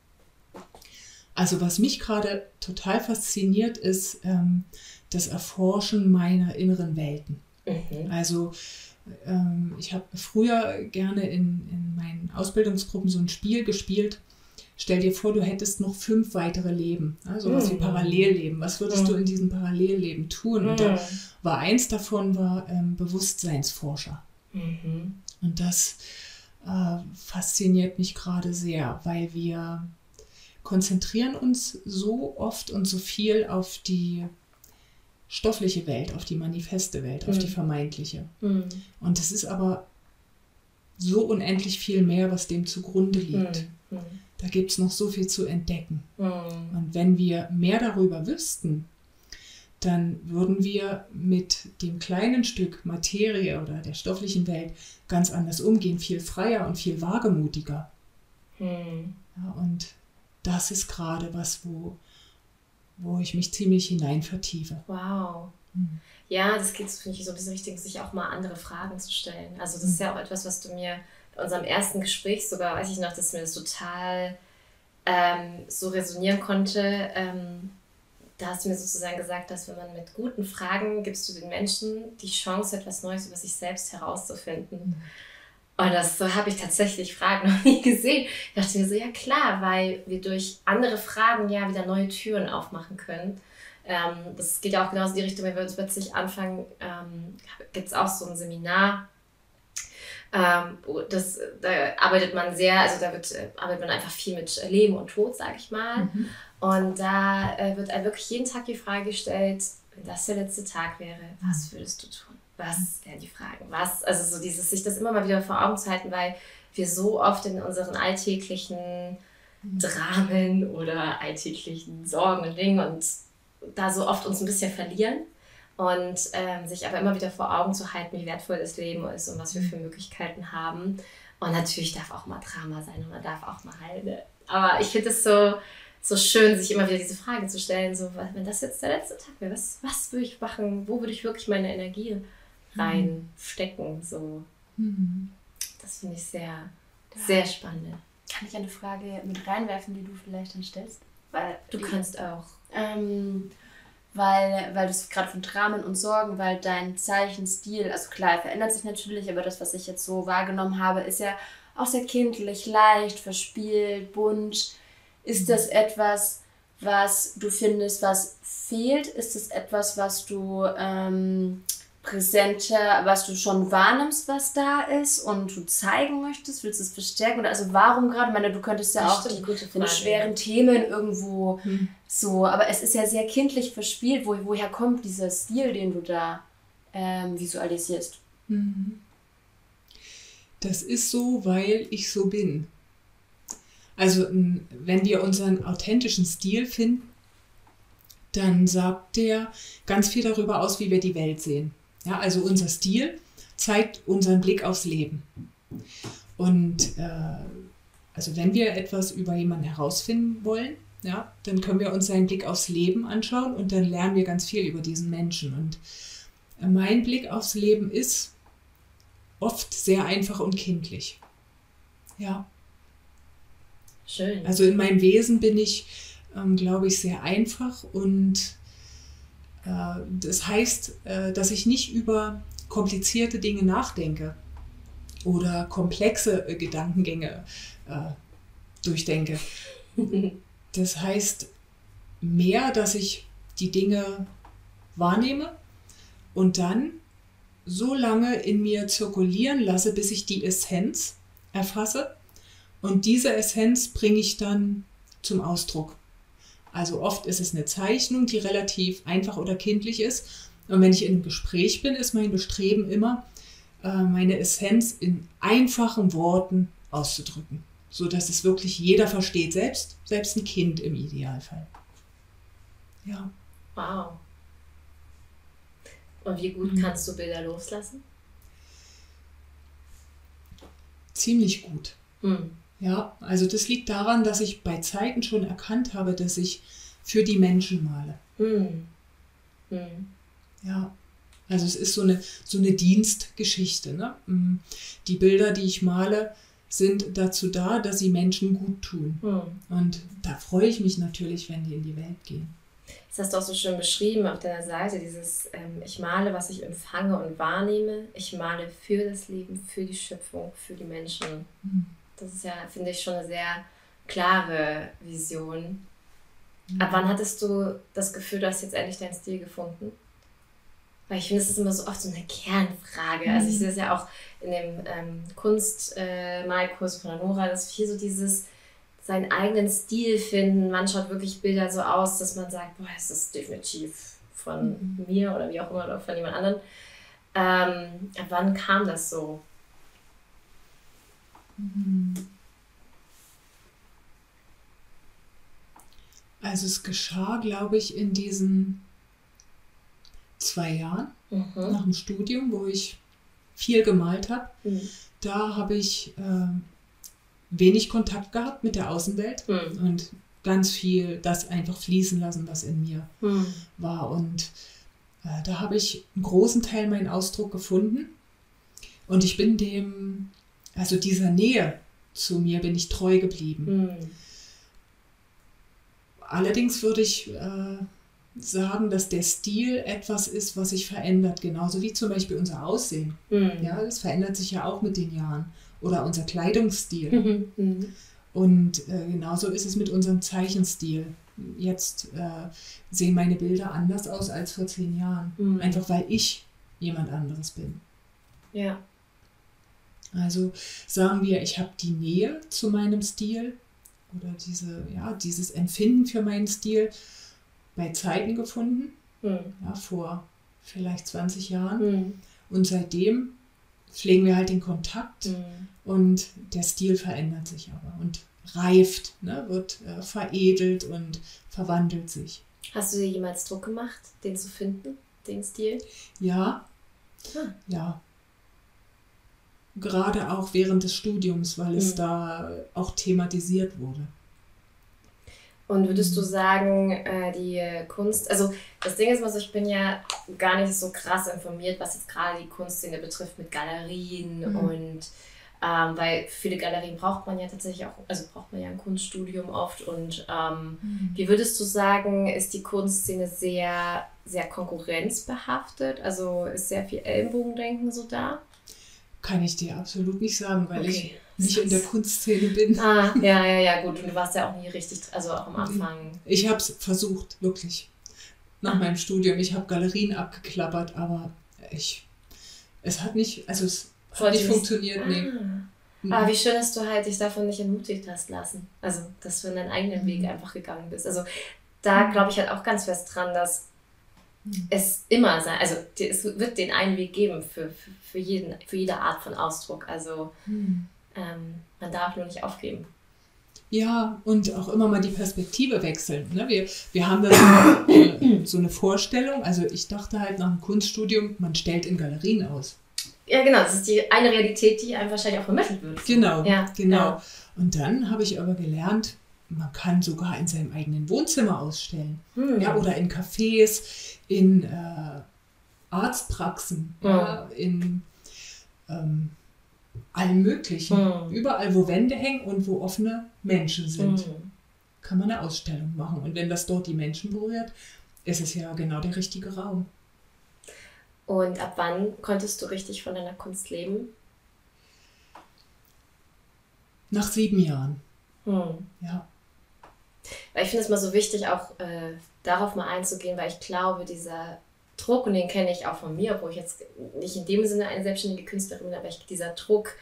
Also was mich gerade total fasziniert, ist ähm, das Erforschen meiner inneren Welten. Mhm. Also ähm, ich habe früher gerne in, in meinen Ausbildungsgruppen so ein Spiel gespielt. Stell dir vor, du hättest noch fünf weitere Leben, also sowas wie Mhm. Parallelleben. Was würdest Mhm. du in diesem Parallelleben tun? Und da war eins davon war ähm, Bewusstseinsforscher. Mhm. Und das äh, fasziniert mich gerade sehr, weil wir konzentrieren uns so oft und so viel auf die stoffliche Welt, auf die manifeste Welt, auf Mhm. die vermeintliche. Mhm. Und es ist aber so unendlich viel mehr, was dem zugrunde liegt. Mhm. Da gibt es noch so viel zu entdecken. Mhm. Und wenn wir mehr darüber wüssten, dann würden wir mit dem kleinen Stück Materie oder der stofflichen Welt ganz anders umgehen, viel freier und viel wagemutiger. Mhm. Ja, und das ist gerade was, wo, wo ich mich ziemlich hinein vertiefe. Wow. Mhm. Ja, das geht, finde ich, so ein bisschen richtig, sich auch mal andere Fragen zu stellen. Also das ist ja auch etwas, was du mir in unserem ersten Gespräch sogar, weiß ich noch, dass mir das total ähm, so resonieren konnte. Ähm, da hast du mir sozusagen gesagt, dass wenn man mit guten Fragen gibst du den Menschen die Chance, etwas Neues über sich selbst herauszufinden. Mhm. Und das so habe ich tatsächlich Fragen noch nie gesehen. Ich dachte mir so, ja klar, weil wir durch andere Fragen ja wieder neue Türen aufmachen können. Ähm, das geht ja auch genauso in die Richtung, wenn wir uns plötzlich anfangen, ähm, gibt es auch so ein Seminar, ähm, das, da arbeitet man sehr, also da wird, äh, arbeitet man einfach viel mit Leben und Tod, sage ich mal. Mhm. Und da äh, wird einem wirklich jeden Tag die Frage gestellt, wenn das der letzte Tag wäre, was würdest du tun? Was wären die Fragen? Was? Also so dieses, sich das immer mal wieder vor Augen zu halten, weil wir so oft in unseren alltäglichen Dramen oder alltäglichen Sorgen und Dingen und da so oft uns ein bisschen verlieren und ähm, sich aber immer wieder vor Augen zu halten, wie wertvoll das Leben ist und was wir für Möglichkeiten haben. Und natürlich darf auch mal Drama sein und man darf auch mal heulen. Aber ich finde es so, so schön, sich immer wieder diese Frage zu stellen, so, wenn das jetzt der letzte Tag wäre, was, was würde ich machen, wo würde ich wirklich meine Energie reinstecken? So. Mhm. Das finde ich sehr, sehr spannend. Kann ich eine Frage mit reinwerfen, die du vielleicht dann stellst? Weil Du die, kannst auch. Ähm, weil, weil du es gerade von Dramen und Sorgen, weil dein Zeichenstil, also klar, er verändert sich natürlich, aber das, was ich jetzt so wahrgenommen habe, ist ja auch sehr kindlich, leicht, verspielt, bunt. Ist das etwas, was du findest, was fehlt? Ist es etwas, was du ähm, präsenter, was du schon wahrnimmst, was da ist und du zeigen möchtest? Willst du es verstärken? Oder also warum gerade? Ich meine, du könntest ja Das auch stimmt, die, gute deine Frage, schweren ja. Themen irgendwo Mhm. so, aber es ist ja sehr kindlich verspielt. Wo, woher kommt dieser Stil, den du da ähm, visualisierst? Mhm. Das ist so, weil ich so bin. Also n- wenn wir unseren authentischen Stil finden, dann sagt der ganz viel darüber aus, wie wir die Welt sehen. Ja, also unser Stil zeigt unseren Blick aufs Leben. Und äh, also wenn wir etwas über jemanden herausfinden wollen, ja, dann können wir uns seinen Blick aufs Leben anschauen und dann lernen wir ganz viel über diesen Menschen. Und äh, mein Blick aufs Leben ist oft sehr einfach und kindlich. Ja. Schön. Also in meinem Wesen bin ich, ähm, glaube ich, sehr einfach und äh, das heißt, äh, dass ich nicht über komplizierte Dinge nachdenke oder komplexe äh, Gedankengänge äh, durchdenke. Das heißt mehr, dass ich die Dinge wahrnehme und dann so lange in mir zirkulieren lasse, bis ich die Essenz erfasse. Und diese Essenz bringe ich dann zum Ausdruck. Also oft ist es eine Zeichnung, die relativ einfach oder kindlich ist. Und wenn ich in einem Gespräch bin, ist mein Bestreben immer, meine Essenz in einfachen Worten auszudrücken, sodass es wirklich jeder versteht, selbst, selbst ein Kind im Idealfall. Ja. Wow. Und wie gut mhm. kannst du Bilder loslassen? Ziemlich gut. Mhm. Ja, also das liegt daran, dass ich bei Zeiten schon erkannt habe, dass ich für die Menschen male. Mhm. Mhm. Ja, also es ist so eine, so eine Dienstgeschichte. Ne? Die Bilder, die ich male, sind dazu da, dass sie Menschen gut tun. Mhm. Und da freue ich mich natürlich, wenn die in die Welt gehen. Das hast du auch so schön beschrieben auf deiner Seite, dieses ähm, ich male, was ich empfange und wahrnehme. Ich male für das Leben, für die Schöpfung, für die Menschen. Mhm. Das ist ja, finde ich, schon eine sehr klare Vision. Mhm. Ab wann hattest du das Gefühl, du hast jetzt endlich deinen Stil gefunden? Weil ich finde, es ist immer so oft so eine Kernfrage. Mhm. Also ich sehe es ja auch in dem ähm, Kunstmalkurs äh, von der Nora, dass viel so dieses seinen eigenen Stil finden. Man schaut wirklich Bilder so aus, dass man sagt, boah, es ist definitiv von mhm. mir oder wie auch immer oder von jemand anderem. Ähm, ab wann kam das so? Also es geschah, glaube ich, in diesen zwei Jahren mhm. nach dem Studium, wo ich viel gemalt habe. Mhm. Da habe ich äh, wenig Kontakt gehabt mit der Außenwelt mhm. und ganz viel das einfach fließen lassen, was in mir mhm. war. Und äh, da habe ich einen großen Teil meinen Ausdruck gefunden. Und ich bin dem, also dieser Nähe zu mir, bin ich treu geblieben. Mhm. Allerdings würde ich äh, sagen, dass der Stil etwas ist, was sich verändert, genauso wie zum Beispiel unser Aussehen. Mhm. Ja, das verändert sich ja auch mit den Jahren. Oder unser Kleidungsstil. Mhm. Und äh, genauso ist es mit unserem Zeichenstil. Jetzt äh, sehen meine Bilder anders aus als vor zehn Jahren. Mhm. Einfach weil ich jemand anderes bin. Ja. Also sagen wir, ich habe die Nähe zu meinem Stil oder diese, ja, dieses Empfinden für meinen Stil bei Zeiten gefunden, mhm. ja, vor vielleicht zwanzig Jahren. Mhm. Und seitdem pflegen wir halt den Kontakt mhm. und der Stil verändert sich aber und reift, ne, wird äh, veredelt und verwandelt sich. Hast du dir jemals Druck gemacht, den zu finden, den Stil? Ja, Ah. ja. Gerade auch während des Studiums, weil es mhm. da auch thematisiert wurde. Und würdest du sagen, äh, die Kunst, also das Ding ist mal so, ich bin ja gar nicht so krass informiert, was jetzt gerade die Kunstszene betrifft mit Galerien mhm. und ähm, weil viele Galerien braucht man ja tatsächlich auch, also braucht man ja ein Kunststudium oft und ähm, mhm. wie würdest du sagen, ist die Kunstszene sehr, sehr konkurrenzbehaftet, also ist sehr viel Ellenbogendenken so da? Kann ich dir absolut nicht sagen, weil Okay. ich nicht in der Kunstszene bin. Ah, ja, ja, ja, gut. Und du warst ja auch nie richtig, also auch am Anfang. Ich habe es versucht, wirklich. Nach Ah. meinem Studium. Ich habe Galerien abgeklappert, aber ich, es hat nicht, also es hat Wollte nicht nicht- funktioniert. Nee. Ah. Aber wie schön, dass du halt dich davon nicht entmutigt hast lassen. Also, dass du in deinen eigenen Weg Mhm. einfach gegangen bist. Also, da glaube ich halt auch ganz fest dran, dass Mhm. es immer sein, also die- es wird den einen Weg geben für, für, für, jeden, für jede Art von Ausdruck. Also, Mhm. ähm, man darf nur nicht aufgeben. Ja, und auch immer mal die Perspektive wechseln. Ne? Wir, wir haben da so, äh, so eine Vorstellung, also ich dachte halt nach dem Kunststudium, man stellt in Galerien aus. Ja, genau, das ist die eine Realität, die einem wahrscheinlich auch vermittelt wird. Genau, Ja, genau. ja. Und dann habe ich aber gelernt, man kann sogar in seinem eigenen Wohnzimmer ausstellen. Hm. Ja, oder in Cafés, in äh, Arztpraxen, ja, in ähm, allem Möglichen. Hm. Überall, wo Wände hängen und wo offene Menschen sind, Hm. kann man eine Ausstellung machen. Und wenn das dort die Menschen berührt, ist es ja genau der richtige Raum. Und ab wann konntest du richtig von deiner Kunst leben? Nach sieben Jahren, Hm. ja. Weil ich finde es mal so wichtig, auch äh, darauf mal einzugehen, weil ich glaube, dieser Druck, und den kenne ich auch von mir, obwohl ich jetzt nicht in dem Sinne eine selbstständige Künstlerin bin, aber ich, dieser Druck,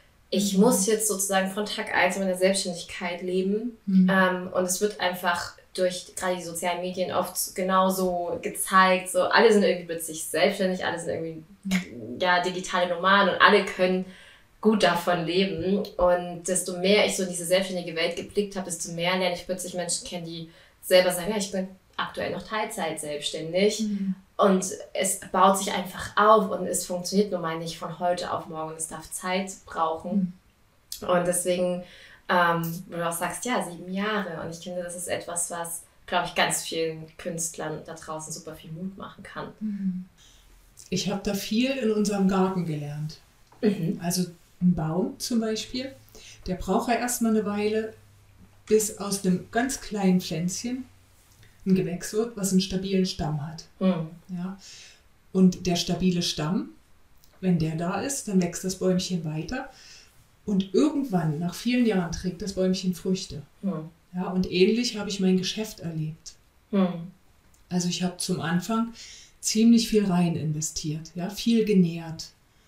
ich Mhm. muss jetzt sozusagen von Tag eins meiner Selbstständigkeit leben Mhm. ähm, und es wird einfach durch gerade die sozialen Medien oft genauso gezeigt. So, alle sind irgendwie plötzlich selbstständig, alle sind irgendwie ja, digitale Nomaden und alle können gut davon leben. Und desto mehr ich so in diese selbstständige Welt geblickt habe, desto mehr lerne ich plötzlich Menschen kennen, die selber sagen, ja, ich bin aktuell noch Teilzeit selbstständig. Mhm. Und es baut sich einfach auf und es funktioniert nun mal nicht von heute auf morgen. Es darf Zeit brauchen. Mhm. Und deswegen, ähm, wo du auch sagst, ja, sieben Jahre. Und ich finde, das ist etwas, was, glaube ich, ganz vielen Künstlern da draußen super viel Mut machen kann. Mhm. Ich habe da viel in unserem Garten gelernt. Mhm. Also ein Baum zum Beispiel, der braucht ja erstmal eine Weile, bis aus einem ganz kleinen Pflänzchen ein Gewächs wird, was einen stabilen Stamm hat. Mhm. Ja. Und der stabile Stamm, wenn der da ist, dann wächst das Bäumchen weiter und irgendwann, nach vielen Jahren, trägt das Bäumchen Früchte. Mhm. Ja, und ähnlich habe ich mein Geschäft erlebt. Mhm. Also ich habe zum Anfang ziemlich viel rein investiert, ja, viel genährt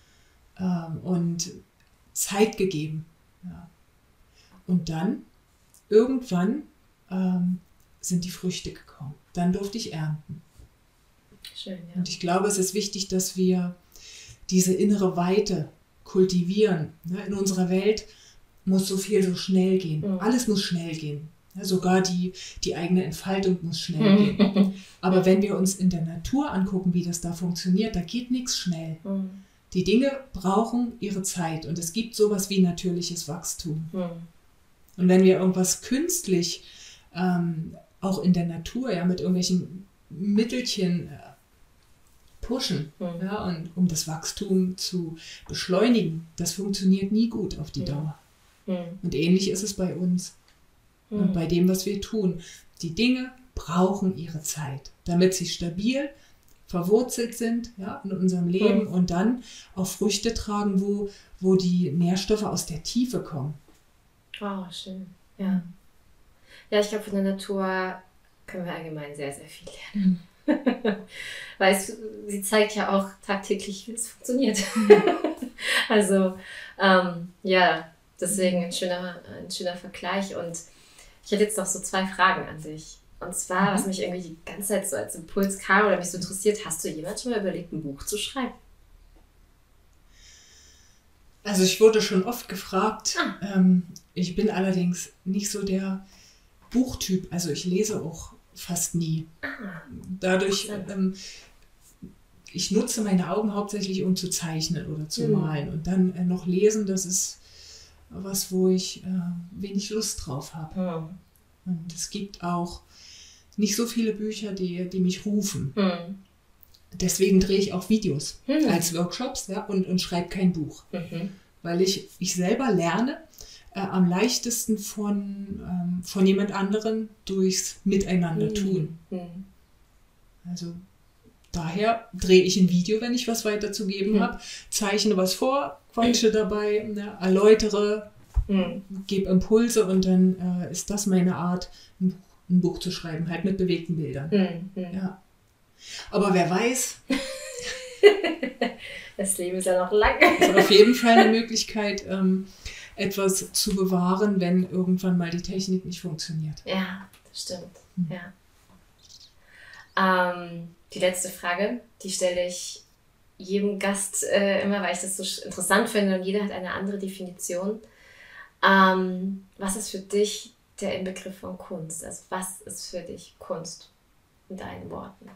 ähm, und Zeit gegeben. Ja. Und dann, irgendwann, ähm, sind die Früchte gekommen. Dann durfte ich ernten. Schön, ja. Und ich glaube, es ist wichtig, dass wir diese innere Weite kultivieren. In unserer Welt muss so viel so schnell gehen. Mhm. Alles muss schnell gehen. Ja, sogar die, die eigene Entfaltung muss schnell mhm. gehen. Aber wenn wir uns in der Natur angucken, wie das da funktioniert, da geht nichts schnell. Mhm. Die Dinge brauchen ihre Zeit und es gibt sowas wie natürliches Wachstum. Mhm. Und wenn wir irgendwas künstlich ähm, auch in der Natur, ja, mit irgendwelchen Mittelchen äh, pushen, mhm. ja, und um das Wachstum zu beschleunigen, das funktioniert nie gut auf die mhm. Dauer. Mhm. Und ähnlich ist es bei uns mhm. und bei dem, was wir tun. Die Dinge brauchen ihre Zeit, damit sie stabil verwurzelt sind, ja, in unserem Leben mhm. und dann auch Früchte tragen, wo, wo die Nährstoffe aus der Tiefe kommen. Oh, schön. Ja. Ja, ich glaube, von der Natur können wir allgemein sehr, sehr viel lernen. Mhm. Weil es, sie zeigt ja auch tagtäglich, wie es funktioniert. Mhm. Also, ähm, ja, deswegen ein schöner, ein schöner Vergleich. Und ich hätte jetzt noch so zwei Fragen an dich. Und zwar, mhm. was mich irgendwie die ganze Zeit so als Impuls kam oder mich so interessiert, hast du jemals schon mal überlegt, ein Buch zu schreiben? Also ich wurde schon oft gefragt. Ah. Ähm, ich bin allerdings nicht so der Buchtyp. Also ich lese auch fast nie. Ah. Dadurch, ähm, ich nutze meine Augen hauptsächlich, um zu zeichnen oder zu mhm. malen. Und dann äh, noch lesen, das ist was, wo ich äh, wenig Lust drauf habe. Mhm. Und es gibt auch nicht so viele Bücher, die, die mich rufen. Mhm. Deswegen drehe ich auch Videos mhm. als Workshops, ja, und, und schreibe kein Buch. Mhm. Weil ich, ich selber lerne äh, am leichtesten von, ähm, von jemand anderem durchs Miteinander mhm. tun. Mhm. Also daher drehe ich ein Video, wenn ich was weiterzugeben mhm. habe, zeichne was vor, quatsche dabei, ne, erläutere, mhm. gebe Impulse und dann äh, ist das meine Art, ein Buch, ein Buch zu schreiben, halt mit bewegten Bildern. Mhm. Ja. Aber wer weiß. Das Leben ist ja noch lang. Es ist auf jeden Fall eine Möglichkeit, ähm, etwas zu bewahren, wenn irgendwann mal die Technik nicht funktioniert. Ja, das stimmt. Mhm. Ja. Ähm, die letzte Frage, die stelle ich jedem Gast äh, immer, weil ich das so interessant finde und jeder hat eine andere Definition. Ähm, was ist für dich der Inbegriff von Kunst? Also was ist für dich Kunst in deinen Worten?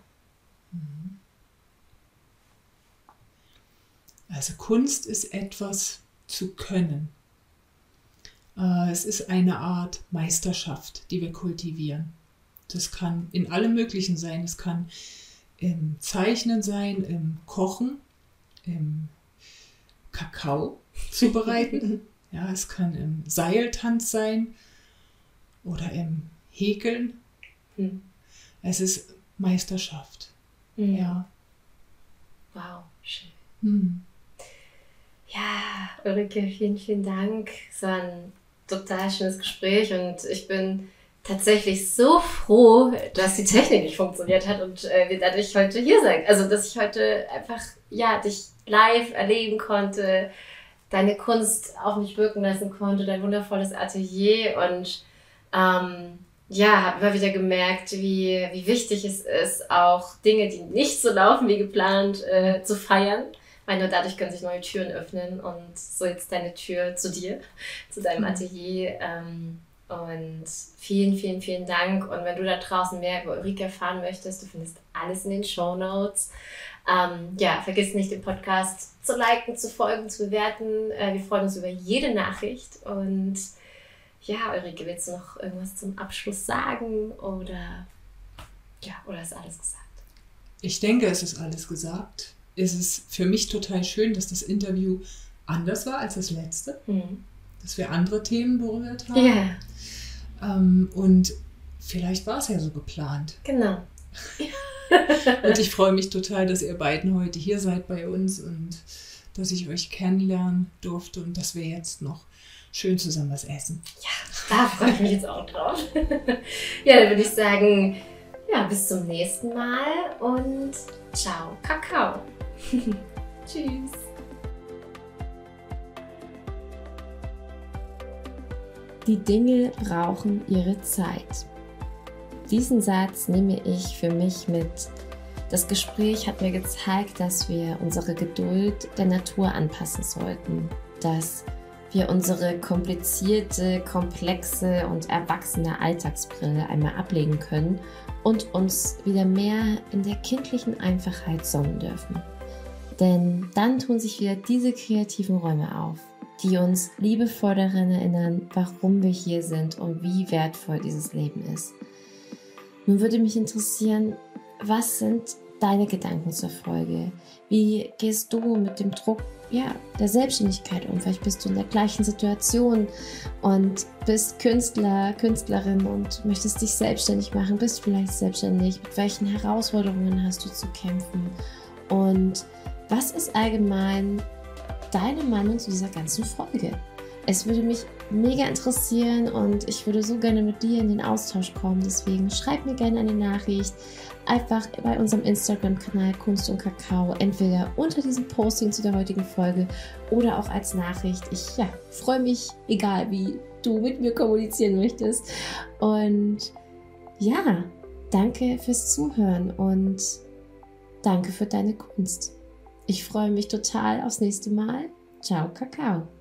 Also Kunst ist etwas zu können. Es ist eine Art Meisterschaft, die wir kultivieren. Das kann in allem Möglichen sein. Es kann im Zeichnen sein, im Kochen, im Kakao zubereiten. Ja, es kann im Seiltanz sein oder im Häkeln. Hm. Es ist Meisterschaft. Mhm. Ja. Wow, schön. Mhm. Ja, Ulrike, vielen, vielen Dank. Es war ein total schönes Gespräch und ich bin tatsächlich so froh, dass die Technik nicht funktioniert hat und äh, wir dadurch heute hier sein. Also, dass ich heute einfach, ja, dich live erleben konnte, deine Kunst auf mich wirken lassen konnte, dein wundervolles Atelier und ähm, ja, habe immer wieder gemerkt, wie, wie wichtig es ist, auch Dinge, die nicht so laufen wie geplant, äh, zu feiern. Weil nur dadurch können sich neue Türen öffnen und so jetzt deine Tür zu dir, zu deinem Atelier. Ähm, und vielen, vielen, vielen Dank. Und wenn du da draußen mehr über Ulrike erfahren möchtest, du findest alles in den Shownotes. Ähm, ja, vergiss nicht, den Podcast zu liken, zu folgen, zu bewerten. Äh, wir freuen uns über jede Nachricht. Und ja, Ulrike, willst du noch irgendwas zum Abschluss sagen? Oder, ja, oder ist alles gesagt? Ich denke, es ist alles gesagt. Es ist für mich total schön, dass das Interview anders war als das letzte. Mhm. Dass wir andere Themen berührt haben. Ja. Ähm, und vielleicht war es ja so geplant. Genau. Und ich freue mich total, dass ihr beiden heute hier seid bei uns und dass ich euch kennenlernen durfte und dass wir jetzt noch schön zusammen was essen. Ja, da freue ich mich jetzt auch drauf. Ja, dann würde ich sagen, ja, bis zum nächsten Mal und ciao, Kakao. Tschüss. Die Dinge brauchen ihre Zeit. Diesen Satz nehme ich für mich mit. Das Gespräch hat mir gezeigt, dass wir unsere Geduld der Natur anpassen sollten. Dass wir unsere komplizierte, komplexe und erwachsene Alltagsbrille einmal ablegen können und uns wieder mehr in der kindlichen Einfachheit sonnen dürfen. Denn dann tun sich wieder diese kreativen Räume auf, die uns liebevoll daran erinnern, warum wir hier sind und wie wertvoll dieses Leben ist. Nun würde mich interessieren, was sind deine Gedanken zur Folge? Wie gehst du mit dem Druck ja, der Selbstständigkeit um? Vielleicht bist du in der gleichen Situation und bist Künstler, Künstlerin und möchtest dich selbstständig machen, bist vielleicht selbstständig. Mit welchen Herausforderungen hast du zu kämpfen? Und was ist allgemein deine Meinung zu dieser ganzen Folge? Es würde mich mega interessieren und ich würde so gerne mit dir in den Austausch kommen. Deswegen schreib mir gerne eine Nachricht. Einfach bei unserem Instagram-Kanal Kunst und Kakao. Entweder unter diesem Posting zu der heutigen Folge oder auch als Nachricht. Ich ja, freue mich, egal wie du mit mir kommunizieren möchtest. Und ja, danke fürs Zuhören und danke für deine Kunst. Ich freue mich total aufs nächste Mal. Ciao, Kakao.